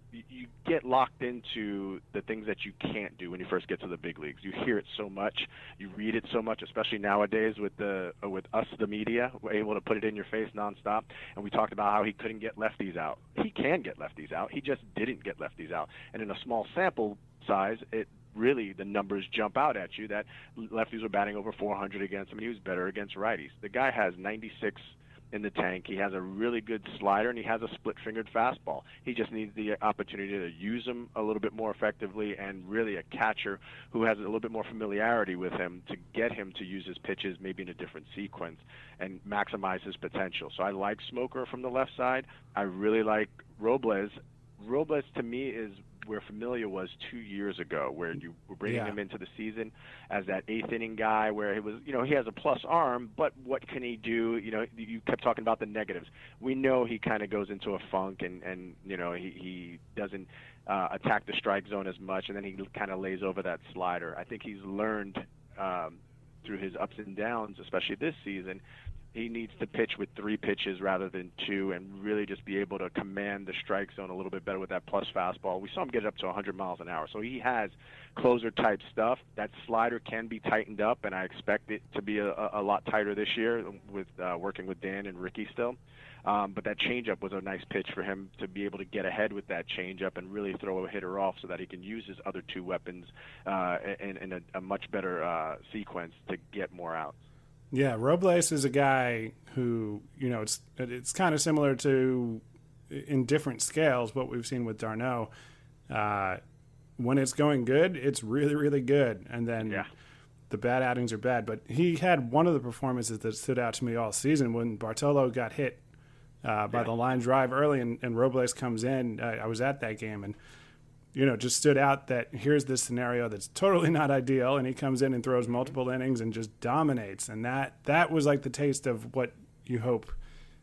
you, you get locked into the things that you can't do when you first get to the big leagues. You hear it so much, you read it so much, especially nowadays with the uh, with us, the media. We're able to put it in your face nonstop. And we talked about how he couldn't get lefties out. He can get lefties out. He just didn't get lefties out. And in a small sample size, it really the numbers jump out at you that lefties were batting over four hundred against him, and he was better against righties. The guy has ninety-six in the tank. He has a really good slider, and he has a split-fingered fastball. He just needs the opportunity to use him a little bit more effectively, and really a catcher who has a little bit more familiarity with him to get him to use his pitches maybe in a different sequence and maximize his potential. So I like Smoker from the left side. I really like Robles. Robles, to me, is where Familia was two years ago, where you were bringing
yeah.
him into the season as that eighth inning guy, where he was, you know, he has a plus arm, but what can he do? You know, you kept talking about the negatives. We know he kind of goes into a funk, and, and you know, he, he doesn't uh, attack the strike zone as much, and then he kind of lays over that slider. I think he's learned um, through his ups and downs, especially this season, he needs to pitch with three pitches rather than two and really just be able to command the strike zone a little bit better with that plus fastball. We saw him get it up to one hundred miles an hour. So he has closer-type stuff. That slider can be tightened up, and I expect it to be a, a lot tighter this year with uh, working with Dan and Ricky still. Um, but that changeup was a nice pitch for him to be able to get ahead with that changeup and really throw a hitter off so that he can use his other two weapons uh, in, in a, a much better uh, sequence to get more outs.
Yeah, Robles is a guy who, you know, it's it's kind of similar to, in different scales, what we've seen with d'Arnaud. Uh, when it's going good, it's really, really good. And then
yeah.
the bad outings are bad. But he had one of the performances that stood out to me all season when Bartolo got hit uh, by
yeah.
the line drive early and, and Robles comes in. I, I was at that game, and you know, just stood out that here's this scenario that's totally not ideal, and he comes in and throws multiple innings and just dominates. And that that was like the taste of what you hope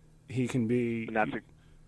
he can be.
And that's a,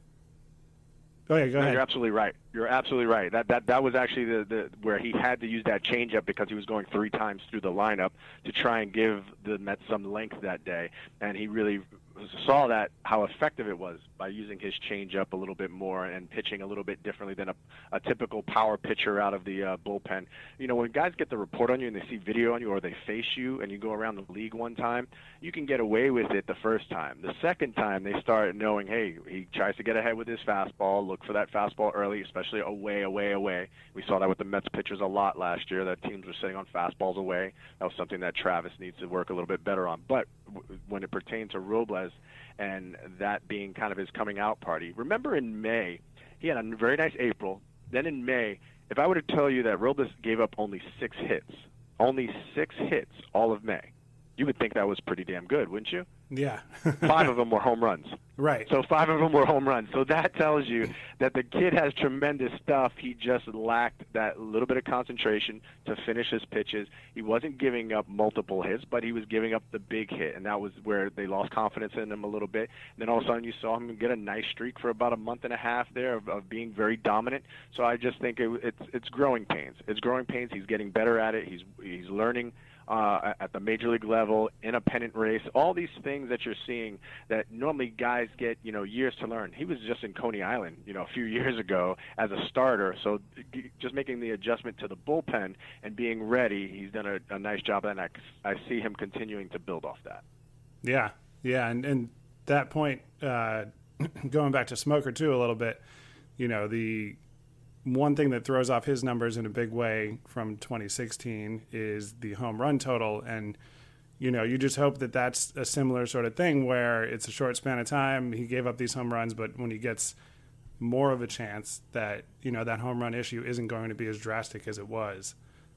oh yeah, go
no,
ahead.
You're absolutely right. You're absolutely right. That that that was actually the, the where he had to use that changeup because he was going three times through the lineup to try and give the Mets some length that day, and he really saw that how effective it was by using his changeup a little bit more and pitching a little bit differently than a, a typical power pitcher out of the uh, bullpen. You know, when guys get the report on you and they see video on you or they face you and you go around the league one time, you can get away with it the first time. The second time they start knowing, hey, he tries to get ahead with his fastball, look for that fastball early, especially away, away, away. We saw that with the Mets pitchers a lot last year, that teams were sitting on fastballs away. That was something that Travis needs to work a little bit better on. But w- when it pertains to Robles and that being kind of his coming out party, remember in May, he had a very nice April. Then in May, if I were to tell you that Robles gave up only six hits, only six hits all of May, you would think that was pretty damn good, wouldn't you?
Yeah.
Five of them were home runs.
Right.
So five of them were home runs. So that tells you that the kid has tremendous stuff. He just lacked that little bit of concentration to finish his pitches. He wasn't giving up multiple hits, but he was giving up the big hit, and that was where they lost confidence in him a little bit. And then all of a sudden you saw him get a nice streak for about a month and a half there of, of being very dominant. So I just think it, it's it's growing pains. It's growing pains. He's getting better at it. He's he's learning Uh, at the major league level, in a pennant race, all these things that you're seeing that normally guys get, you know, years to learn. He was just in Coney Island, you know, a few years ago as a starter. So just making the adjustment to the bullpen and being ready, he's done a, a nice job, and I, I see him continuing to build off that.
Yeah, yeah, and and that point, uh, going back to Smoker too a little bit, you know, the one thing that throws off his numbers in a big way from twenty sixteen is the home run total. And, you know, you just hope that that's a similar sort of thing where it's a short span of time. He gave up these home runs, but when he gets more of a chance that, you know, that home run issue isn't going to be as drastic as it was.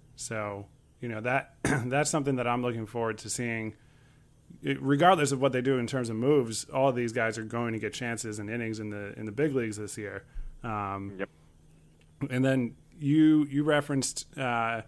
So, you know, that that's something that I'm looking forward to seeing. It, regardless of what they do in terms of moves, all of these guys are going to get chances and innings in the in the big leagues this year. Um,
yep.
And then you you referenced, uh,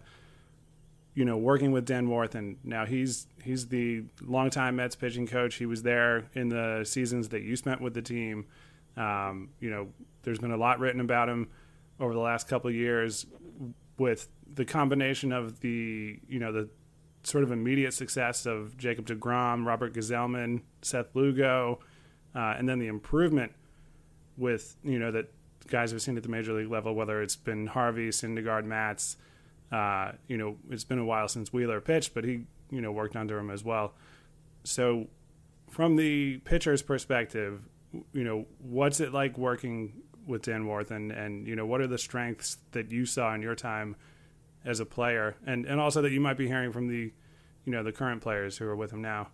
you know, working with Dan Worth, and now he's he's the longtime Mets pitching coach. He was there in the seasons that you spent with the team. Um, you know, there's been a lot written about him over the last couple of years with the combination of the, you know, the sort of immediate success of Jacob deGrom, Robert Gsellman, Seth Lugo, uh, and then the improvement with, you know, that guys we've seen at the major league level, whether it's been Harvey, Syndergaard, Matz. Uh, you know, it's been a while since Wheeler pitched, but he, you know, worked under him as well. So from the pitcher's perspective, you know, what's it like working with Dan Warthen, and, and, you know, what are the strengths that you saw in your time as a player, and, and also that you might be hearing from the, you know, the current players who are with him now?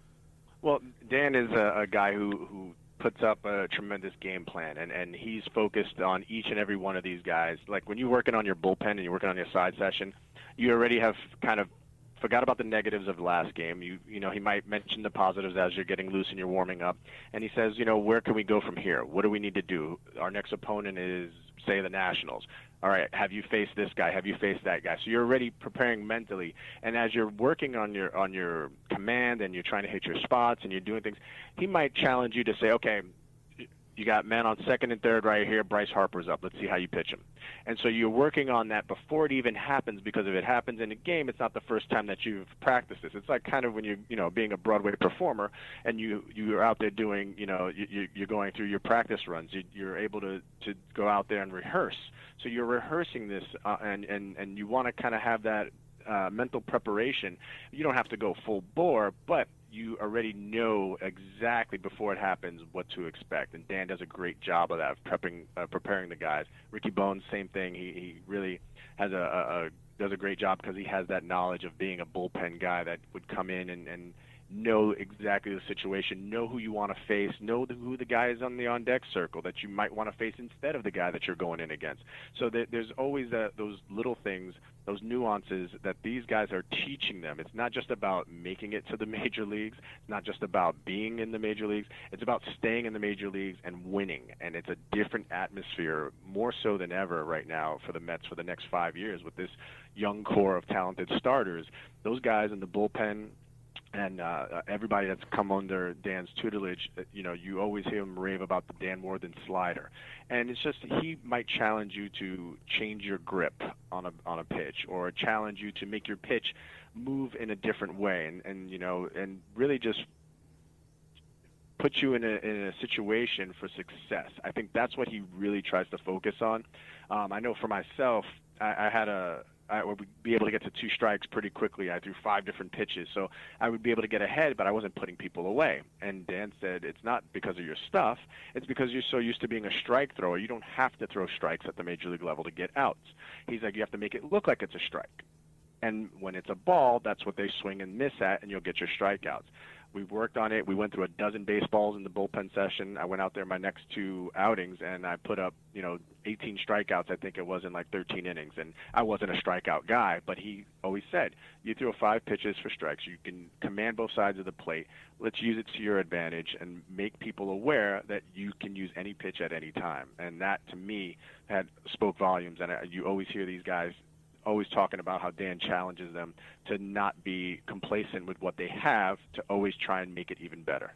Well, Dan is a, a guy who, who puts up a tremendous game plan, and, and he's focused on each and every one of these guys. Like when you're working on your bullpen and you're working on your side session, you already have kind of forgot about the negatives of the last game. You you know, he might mention the positives as you're getting loose and you're warming up. And he says, you know, where can we go from here? What do we need to do? Our next opponent is, say, the Nationals. All right, have you faced this guy? Have you faced that guy? So you're already preparing mentally. And as you're working on your on your command and you're trying to hit your spots and you're doing things, he might challenge you to say, okay, you got men on second and third right here. Bryce Harper's up. Let's see how you pitch him. And so you're working on that before it even happens, because if it happens in a game, it's not the first time that you've practiced this. It's like kind of when you you know being a Broadway performer and you you're out there doing you know you, you're going through your practice runs. You, you're able to to go out there and rehearse. So you're rehearsing this, uh, and and and you want to kind of have that uh, mental preparation. You don't have to go full bore, but you already know exactly before it happens what to expect, and Dan does a great job of that, of prepping, uh, preparing the guys. Ricky Bones, same thing. He he really has a, a, a does a great job because he has that knowledge of being a bullpen guy that would come in and, and know exactly the situation, know who you want to face, know the, who the guy is on the on-deck circle that you might want to face instead of the guy that you're going in against. So there, there's always that, those little things, those nuances that these guys are teaching them. It's not just about making it to the major leagues. It's not just about being in the major leagues. It's about staying in the major leagues and winning. And it's a different atmosphere, more so than ever right now for the Mets for the next five years with this young core of talented starters. Those guys in the bullpen, and uh, everybody that's come under Dan's tutelage, you know, you always hear him rave about the Dan Warthen slider. And it's just he might challenge you to change your grip on a on a pitch, or challenge you to make your pitch move in a different way, and, and you know, and really just put you in a in a situation for success. I think that's what he really tries to focus on. Um, I know for myself, I, I had a I would be able to get to two strikes pretty quickly. I threw five different pitches, so I would be able to get ahead, but I wasn't putting people away. And Dan said, it's not because of your stuff. It's because you're so used to being a strike thrower. You don't have to throw strikes at the major league level to get outs. He's like, you have to make it look like it's a strike. And when it's a ball, that's what they swing and miss at, and you'll get your strikeouts. We've worked on it. We went through a dozen baseballs in the bullpen session. I went out there my next two outings, and I put up, you know, eighteen strikeouts, I think it was, in like thirteen innings. And I wasn't a strikeout guy, but he always said, you throw five pitches for strikes. You can command both sides of the plate. Let's use it to your advantage and make people aware that you can use any pitch at any time. And that, to me, had spoke volumes. And I, you always hear these guys always talking about how Dan challenges them to not be complacent with what they have, to always try and make it even better.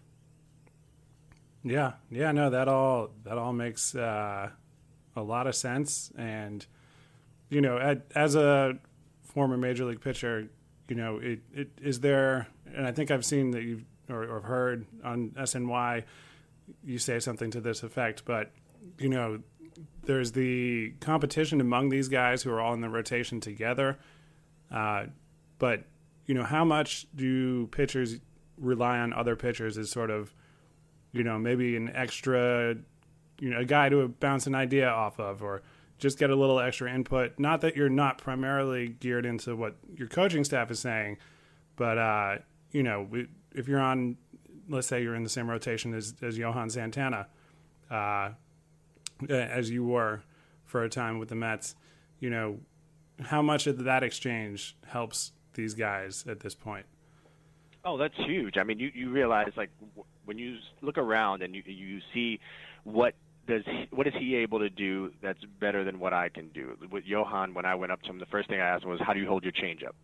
Yeah, yeah, no, that all that all makes uh, a lot of sense. And you know, at, as a former major league pitcher, you know, it, it is there, and I think I've seen that you've or, or heard on S N Y you say something to this effect, but you know, there's the competition among these guys who are all in the rotation together. Uh, but, you know, how much do pitchers rely on other pitchers as sort of, you know, maybe an extra, you know, a guy to bounce an idea off of, or just get a little extra input? Not that you're not primarily geared into what your coaching staff is saying, but, uh, you know, if you're on, let's say you're in the same rotation as, as Johan Santana, uh, as you were for a time with the Mets, you know, how much of that exchange helps these guys at this point?
Oh, that's huge. I mean, you, you realize, like, w- when you look around and you you see what does he, what is he able to do that's better than what I can do. With Johan, when I went up to him, the first thing I asked him was, how do you hold your changeup?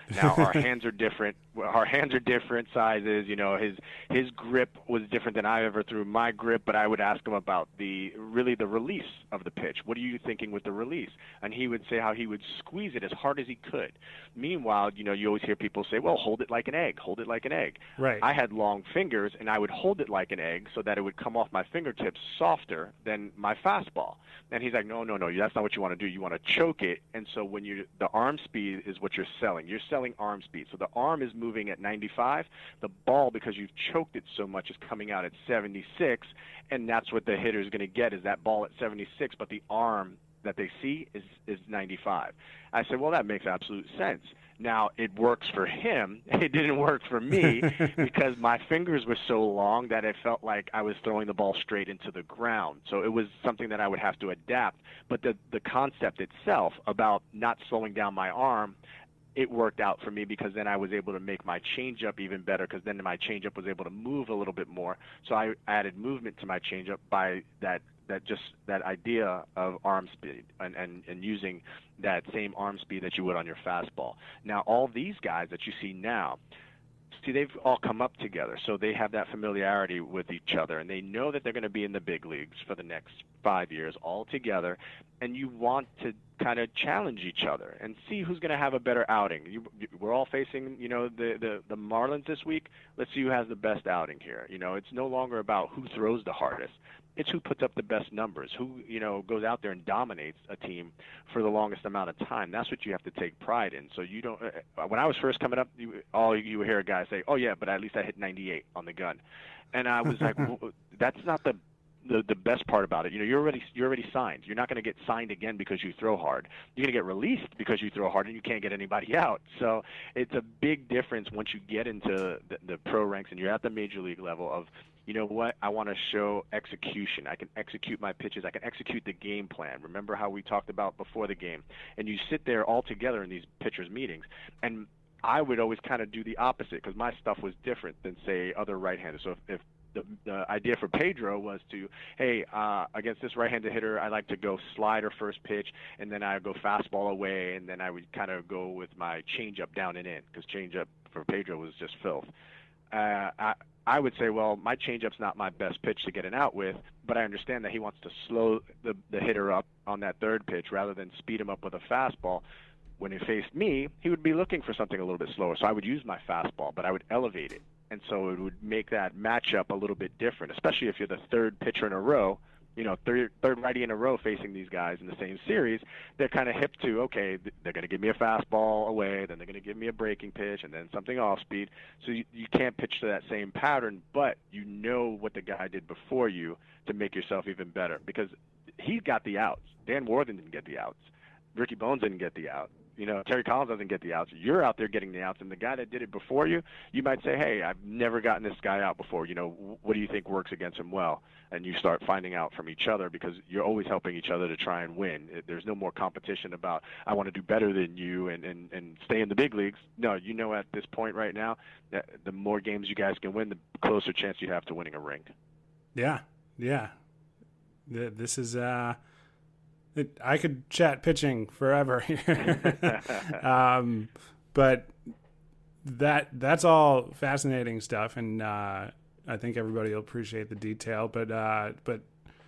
Now our hands are different. Our hands are different sizes. You know, his his grip was different than I ever threw my grip. But I would ask him about the really the release of the pitch. What are you thinking with the release? And he would say how he would squeeze it as hard as he could. Meanwhile, you know, you always hear people say, "Well, hold it like an egg. Hold it like an egg."
Right.
I had long fingers, and I would hold it like an egg so that it would come off my fingertips softer than my fastball. And he's like, "No, no, no. That's not what you want to do. You want to choke it." And so when you the arm speed is what you're selling. You're selling arm speed. So the arm is moving at ninety-five. The ball, because you've choked it so much, is coming out at seventy-six, and that's what the hitter is going to get is that ball at seventy-six, but the arm that they see is is ninety-five. I said, well, that makes absolute sense. Now, it works for him. It didn't work for me because my fingers were so long that it felt like I was throwing the ball straight into the ground. So it was something that I would have to adapt. But the, the concept itself about not slowing down my arm, it worked out for me because then I was able to make my changeup even better because then my changeup was able to move a little bit more. So I added movement to my changeup by that that just that idea of arm speed and, and, and using that same arm speed that you would on your fastball. Now, all these guys that you see now, see, they've all come up together, so they have that familiarity with each other, and they know that they're going to be in the big leagues for the next five years all together, and you want to kind of challenge each other and see who's going to have a better outing. You, we're all facing, you know, the, the, the Marlins this week. Let's see who has the best outing here. You know, it's no longer about who throws the hardest. It's who puts up the best numbers, who, you know, goes out there and dominates a team for the longest amount of time. That's what you have to take pride in. So you don't uh, – when I was first coming up, you, all you would hear a guy say, oh, yeah, but at least I hit ninety-eight on the gun. And I was like, well, that's not the, the the best part about it. You know, you're already you're already signed. You're not going to get signed again because you throw hard. You're going to get released because you throw hard and you can't get anybody out. So it's a big difference once you get into the, the pro ranks and you're at the major league level of – you know what, I want to show execution. I can execute my pitches. I can execute the game plan. Remember how we talked about before the game? And you sit there all together in these pitchers' meetings. And I would always kind of do the opposite because my stuff was different than, say, other right-handers. So if, if the, the idea for Pedro was to, hey, uh, against this right-handed hitter, I like to go slider first pitch, and then I would go fastball away, and then I would kind of go with my changeup down and in because changeup for Pedro was just filth. Uh, I, I would say, well, my changeup's not my best pitch to get an out with, but I understand that he wants to slow the, the hitter up on that third pitch rather than speed him up with a fastball. When he faced me, he would be looking for something a little bit slower. So I would use my fastball, but I would elevate it. And so it would make that matchup a little bit different, especially if you're the third pitcher in a row. You know, third, third righty in a row facing these guys in the same series, they're kind of hip to, okay, they're going to give me a fastball away, then they're going to give me a breaking pitch, and then something off speed. So you, you can't pitch to that same pattern, but you know what the guy did before you to make yourself even better because he got the outs. Dan Warthen didn't get the outs. Ricky Bones didn't get the out. You know, Terry Collins doesn't get the outs. You're out there getting the outs, and the guy that did it before you, you might say, hey, I've never gotten this guy out before. You know, what do you think works against him well? And you start finding out from each other because you're always helping each other to try and win. There's no more competition about, I want to do better than you and, and, and stay in the big leagues. No, you know at this point right now, that the more games you guys can win, the closer chance you have to winning a ring.
Yeah, yeah. This is... uh It, I could chat pitching forever here, um, but that that's all fascinating stuff, and uh, I think everybody will appreciate the detail. But uh, but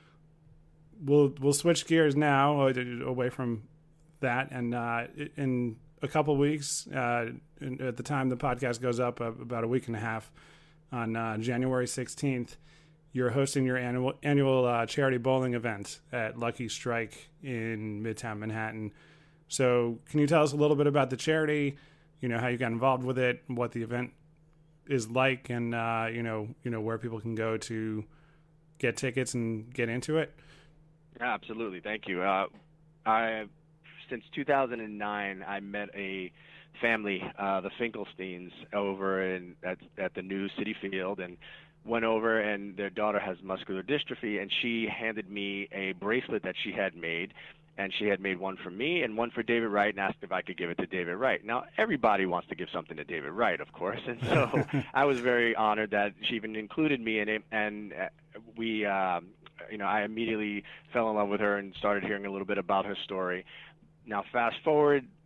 we'll we'll switch gears now away from that, and uh, in a couple weeks, uh, at the time the podcast goes up, uh, about a week and a half, on uh, January sixteenth. You're hosting your annual annual uh, charity bowling event at Lucky Strike in Midtown Manhattan. So can you tell us a little bit about the charity, you know, how you got involved with it, what the event is like, and, uh, you know, you know where people can go to get tickets and get into it?
Yeah, absolutely. Thank you. Uh, I Since two thousand nine, I met a family, uh, the Finkelsteins, over in at, at the new Citi Field, and went over, and their daughter has muscular dystrophy, and she handed me a bracelet that she had made, and she had made one for me and one for David Wright and asked if I could give it to David Wright. Now, everybody wants to give something to David Wright, of course, and so I was very honored that she even included me in it, and we, um, you know, I immediately fell in love with her and started hearing a little bit about her story. Now, fast forward,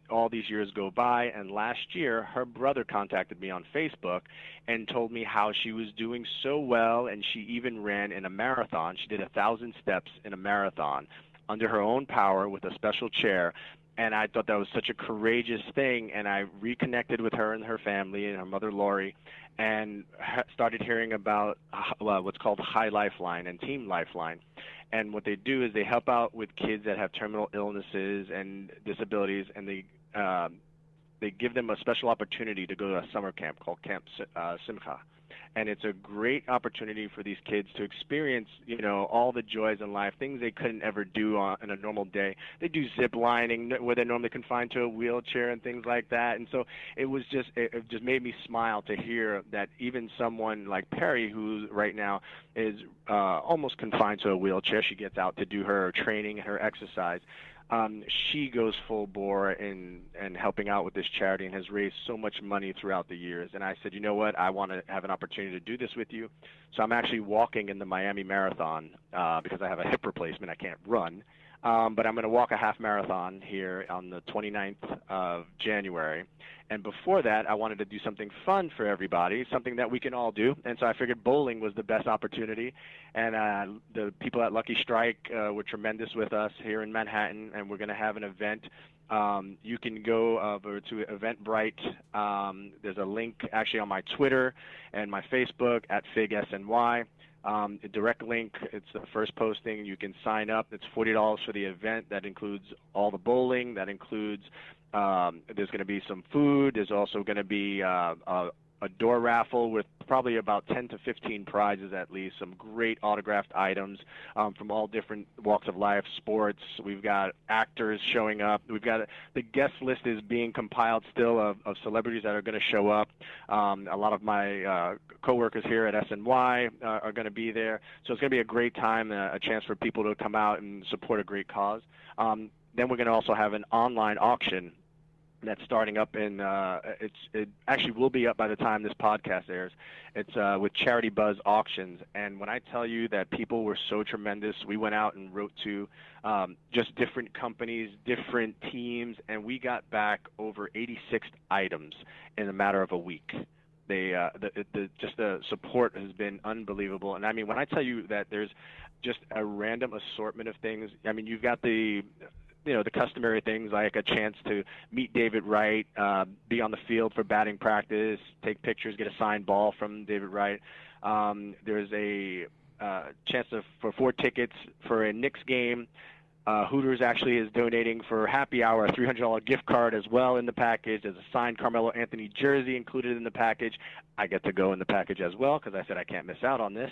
all these years go by, and last year her brother contacted me on Facebook and told me how she was doing so well, and she even ran in a marathon. She did a thousand steps in a marathon under her own power with a special chair. And I thought that was such a courageous thing, and I reconnected with her and her family and her mother, Lori, and ha- started hearing about uh, what's called High Lifeline and Team Lifeline. And what they do is they help out with kids that have terminal illnesses and disabilities, and they um, they give them a special opportunity to go to a summer camp called Camp uh, Simcha. And it's a great opportunity for these kids to experience, you know, all the joys in life, things they couldn't ever do on, in a normal day. They do zip lining where they're normally confined to a wheelchair and things like that. And so it was just, it, it just made me smile to hear that even someone like Perry, who right now is uh, almost confined to a wheelchair, she gets out to do her training, her exercise. Um, she goes full bore in, in helping out with this charity and has raised so much money throughout the years. And I said, you know what, I want to have an opportunity to do this with you. So I'm actually walking in the Miami Marathon uh, because I have a hip replacement. I can't run. Um, but I'm going to walk a half marathon here on the twenty-ninth of January. And before that, I wanted to do something fun for everybody, something that we can all do. And so I figured bowling was the best opportunity. And uh, the people at Lucky Strike uh, were tremendous with us here in Manhattan, and we're going to have an event. Um, you can go over to Eventbrite. Um, there's a link actually on my Twitter and my Facebook at Fig S N Y. Um, a direct link, it's the first posting. You can sign up. It's forty dollars for the event. That includes all the bowling. That includes, um, there's going to be some food. There's also going to be uh, a, a door raffle with probably about ten to fifteen prizes at least, some great autographed items um, from all different walks of life, sports. We've got actors showing up. We've got the guest list is being compiled still of, of celebrities that are going to show up. Um, a lot of my uh, coworkers here at S N Y uh, are going to be there. So it's going to be a great time, uh, a chance for people to come out and support a great cause. Um, then we're going to also have an online auction that's starting up in uh, it's it actually will be up by the time this podcast airs. It's uh, with Charity Buzz Auctions, and when I tell you that people were so tremendous, we went out and wrote to um, just different companies, different teams, and we got back over eighty-six items in a matter of a week. They uh, the, the just the support has been unbelievable, and I mean when I tell you that there's just a random assortment of things. I mean you've got the you know, the customary things like a chance to meet David Wright, uh, be on the field for batting practice, take pictures, get a signed ball from David Wright. Um, there's a uh, chance of, for four tickets for a Knicks game. Uh, Hooters actually is donating for happy hour a three hundred dollars gift card as well in the package. There's a signed Carmelo Anthony jersey included in the package. I get to go in the package as well because I said I can't miss out on this.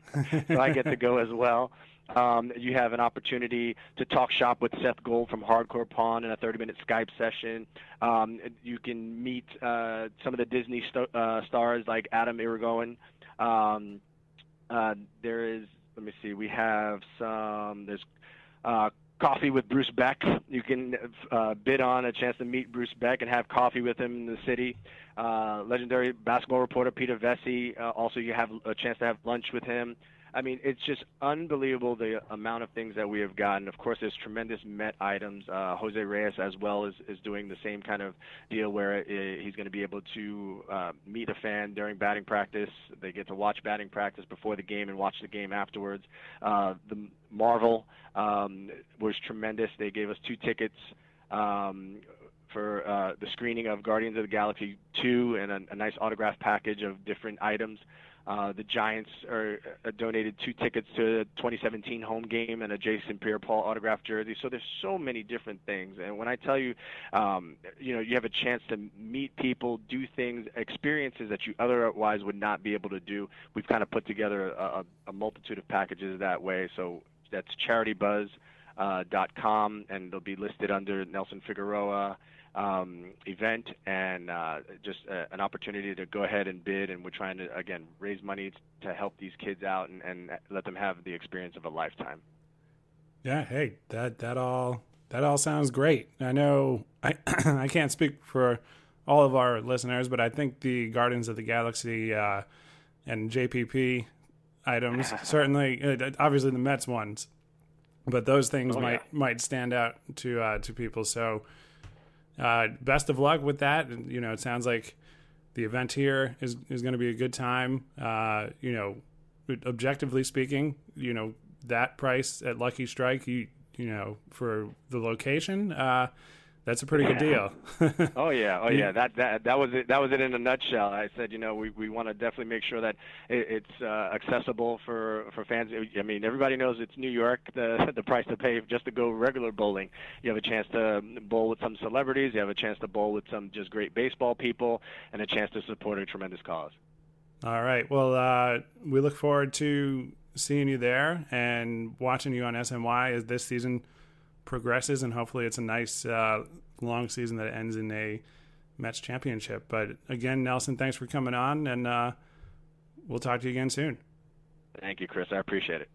So I get to go as well. Um, you have an opportunity to talk shop with Seth Gold from Hardcore Pawn in a thirty-minute Skype session. Um, you can meet uh, some of the Disney st- uh, stars like Adam Irigoyen. Um, uh, there is, let me see, we have some, there's uh, coffee with Bruce Beck. You can uh, bid on a chance to meet Bruce Beck and have coffee with him in the city. Uh, legendary basketball reporter Peter Vesey. Uh, also, you have a chance to have lunch with him. I mean, it's just unbelievable the amount of things that we have gotten. Of course, there's tremendous Met items. Uh, Jose Reyes as well is, is doing the same kind of deal where it, he's going to be able to uh, meet a fan during batting practice. They get to watch batting practice before the game and watch the game afterwards. Uh, the Marvel um, was tremendous. They gave us two tickets um, for uh, the screening of Guardians of the Galaxy two and a, a nice autograph package of different items. Uh, the Giants are uh, donated two tickets to the twenty seventeen home game and a Jason Pierre-Paul autographed jersey. So there's so many different things. And when I tell you, um, you know, you have a chance to meet people, do things, experiences that you otherwise would not be able to do, we've kind of put together a, a multitude of packages that way. So that's charity buzz dot com, and they'll be listed under Nelson Figueroa Um, event, and uh, just uh, an opportunity to go ahead and bid. And we're trying to, again, raise money to help these kids out and, and let them have the experience of a lifetime.
Yeah, hey, that that all that all sounds great. I know I I can't speak for all of our listeners, but I think the Guardians of the Galaxy uh, and J P P items certainly, uh, obviously the Mets ones, but those things
oh,
might
yeah.
might stand out to uh, to people. So. uh, best of luck with that. And, you know, it sounds like the event here is, is going to be a good time. Uh, you know, objectively speaking, you know, that price at Lucky Strike, you, you know, for the location, uh, that's a pretty good deal.
oh yeah, oh yeah. That that that was it. That was it in a nutshell. I said, you know, we, we want to definitely make sure that it, it's uh, accessible for, for fans. I mean, everybody knows it's New York. The the price to pay just to go regular bowling. You have a chance to bowl with some celebrities. You have a chance to bowl with some just great baseball people, and a chance to support a tremendous cause.
All right. Well, uh, we look forward to seeing you there and watching you on S N Y as this season progresses, and hopefully it's a nice uh, long season that ends in a Mets championship. But again, Nelson, thanks for coming on, and uh, we'll talk to you again soon.
Thank you, Chris. I appreciate it.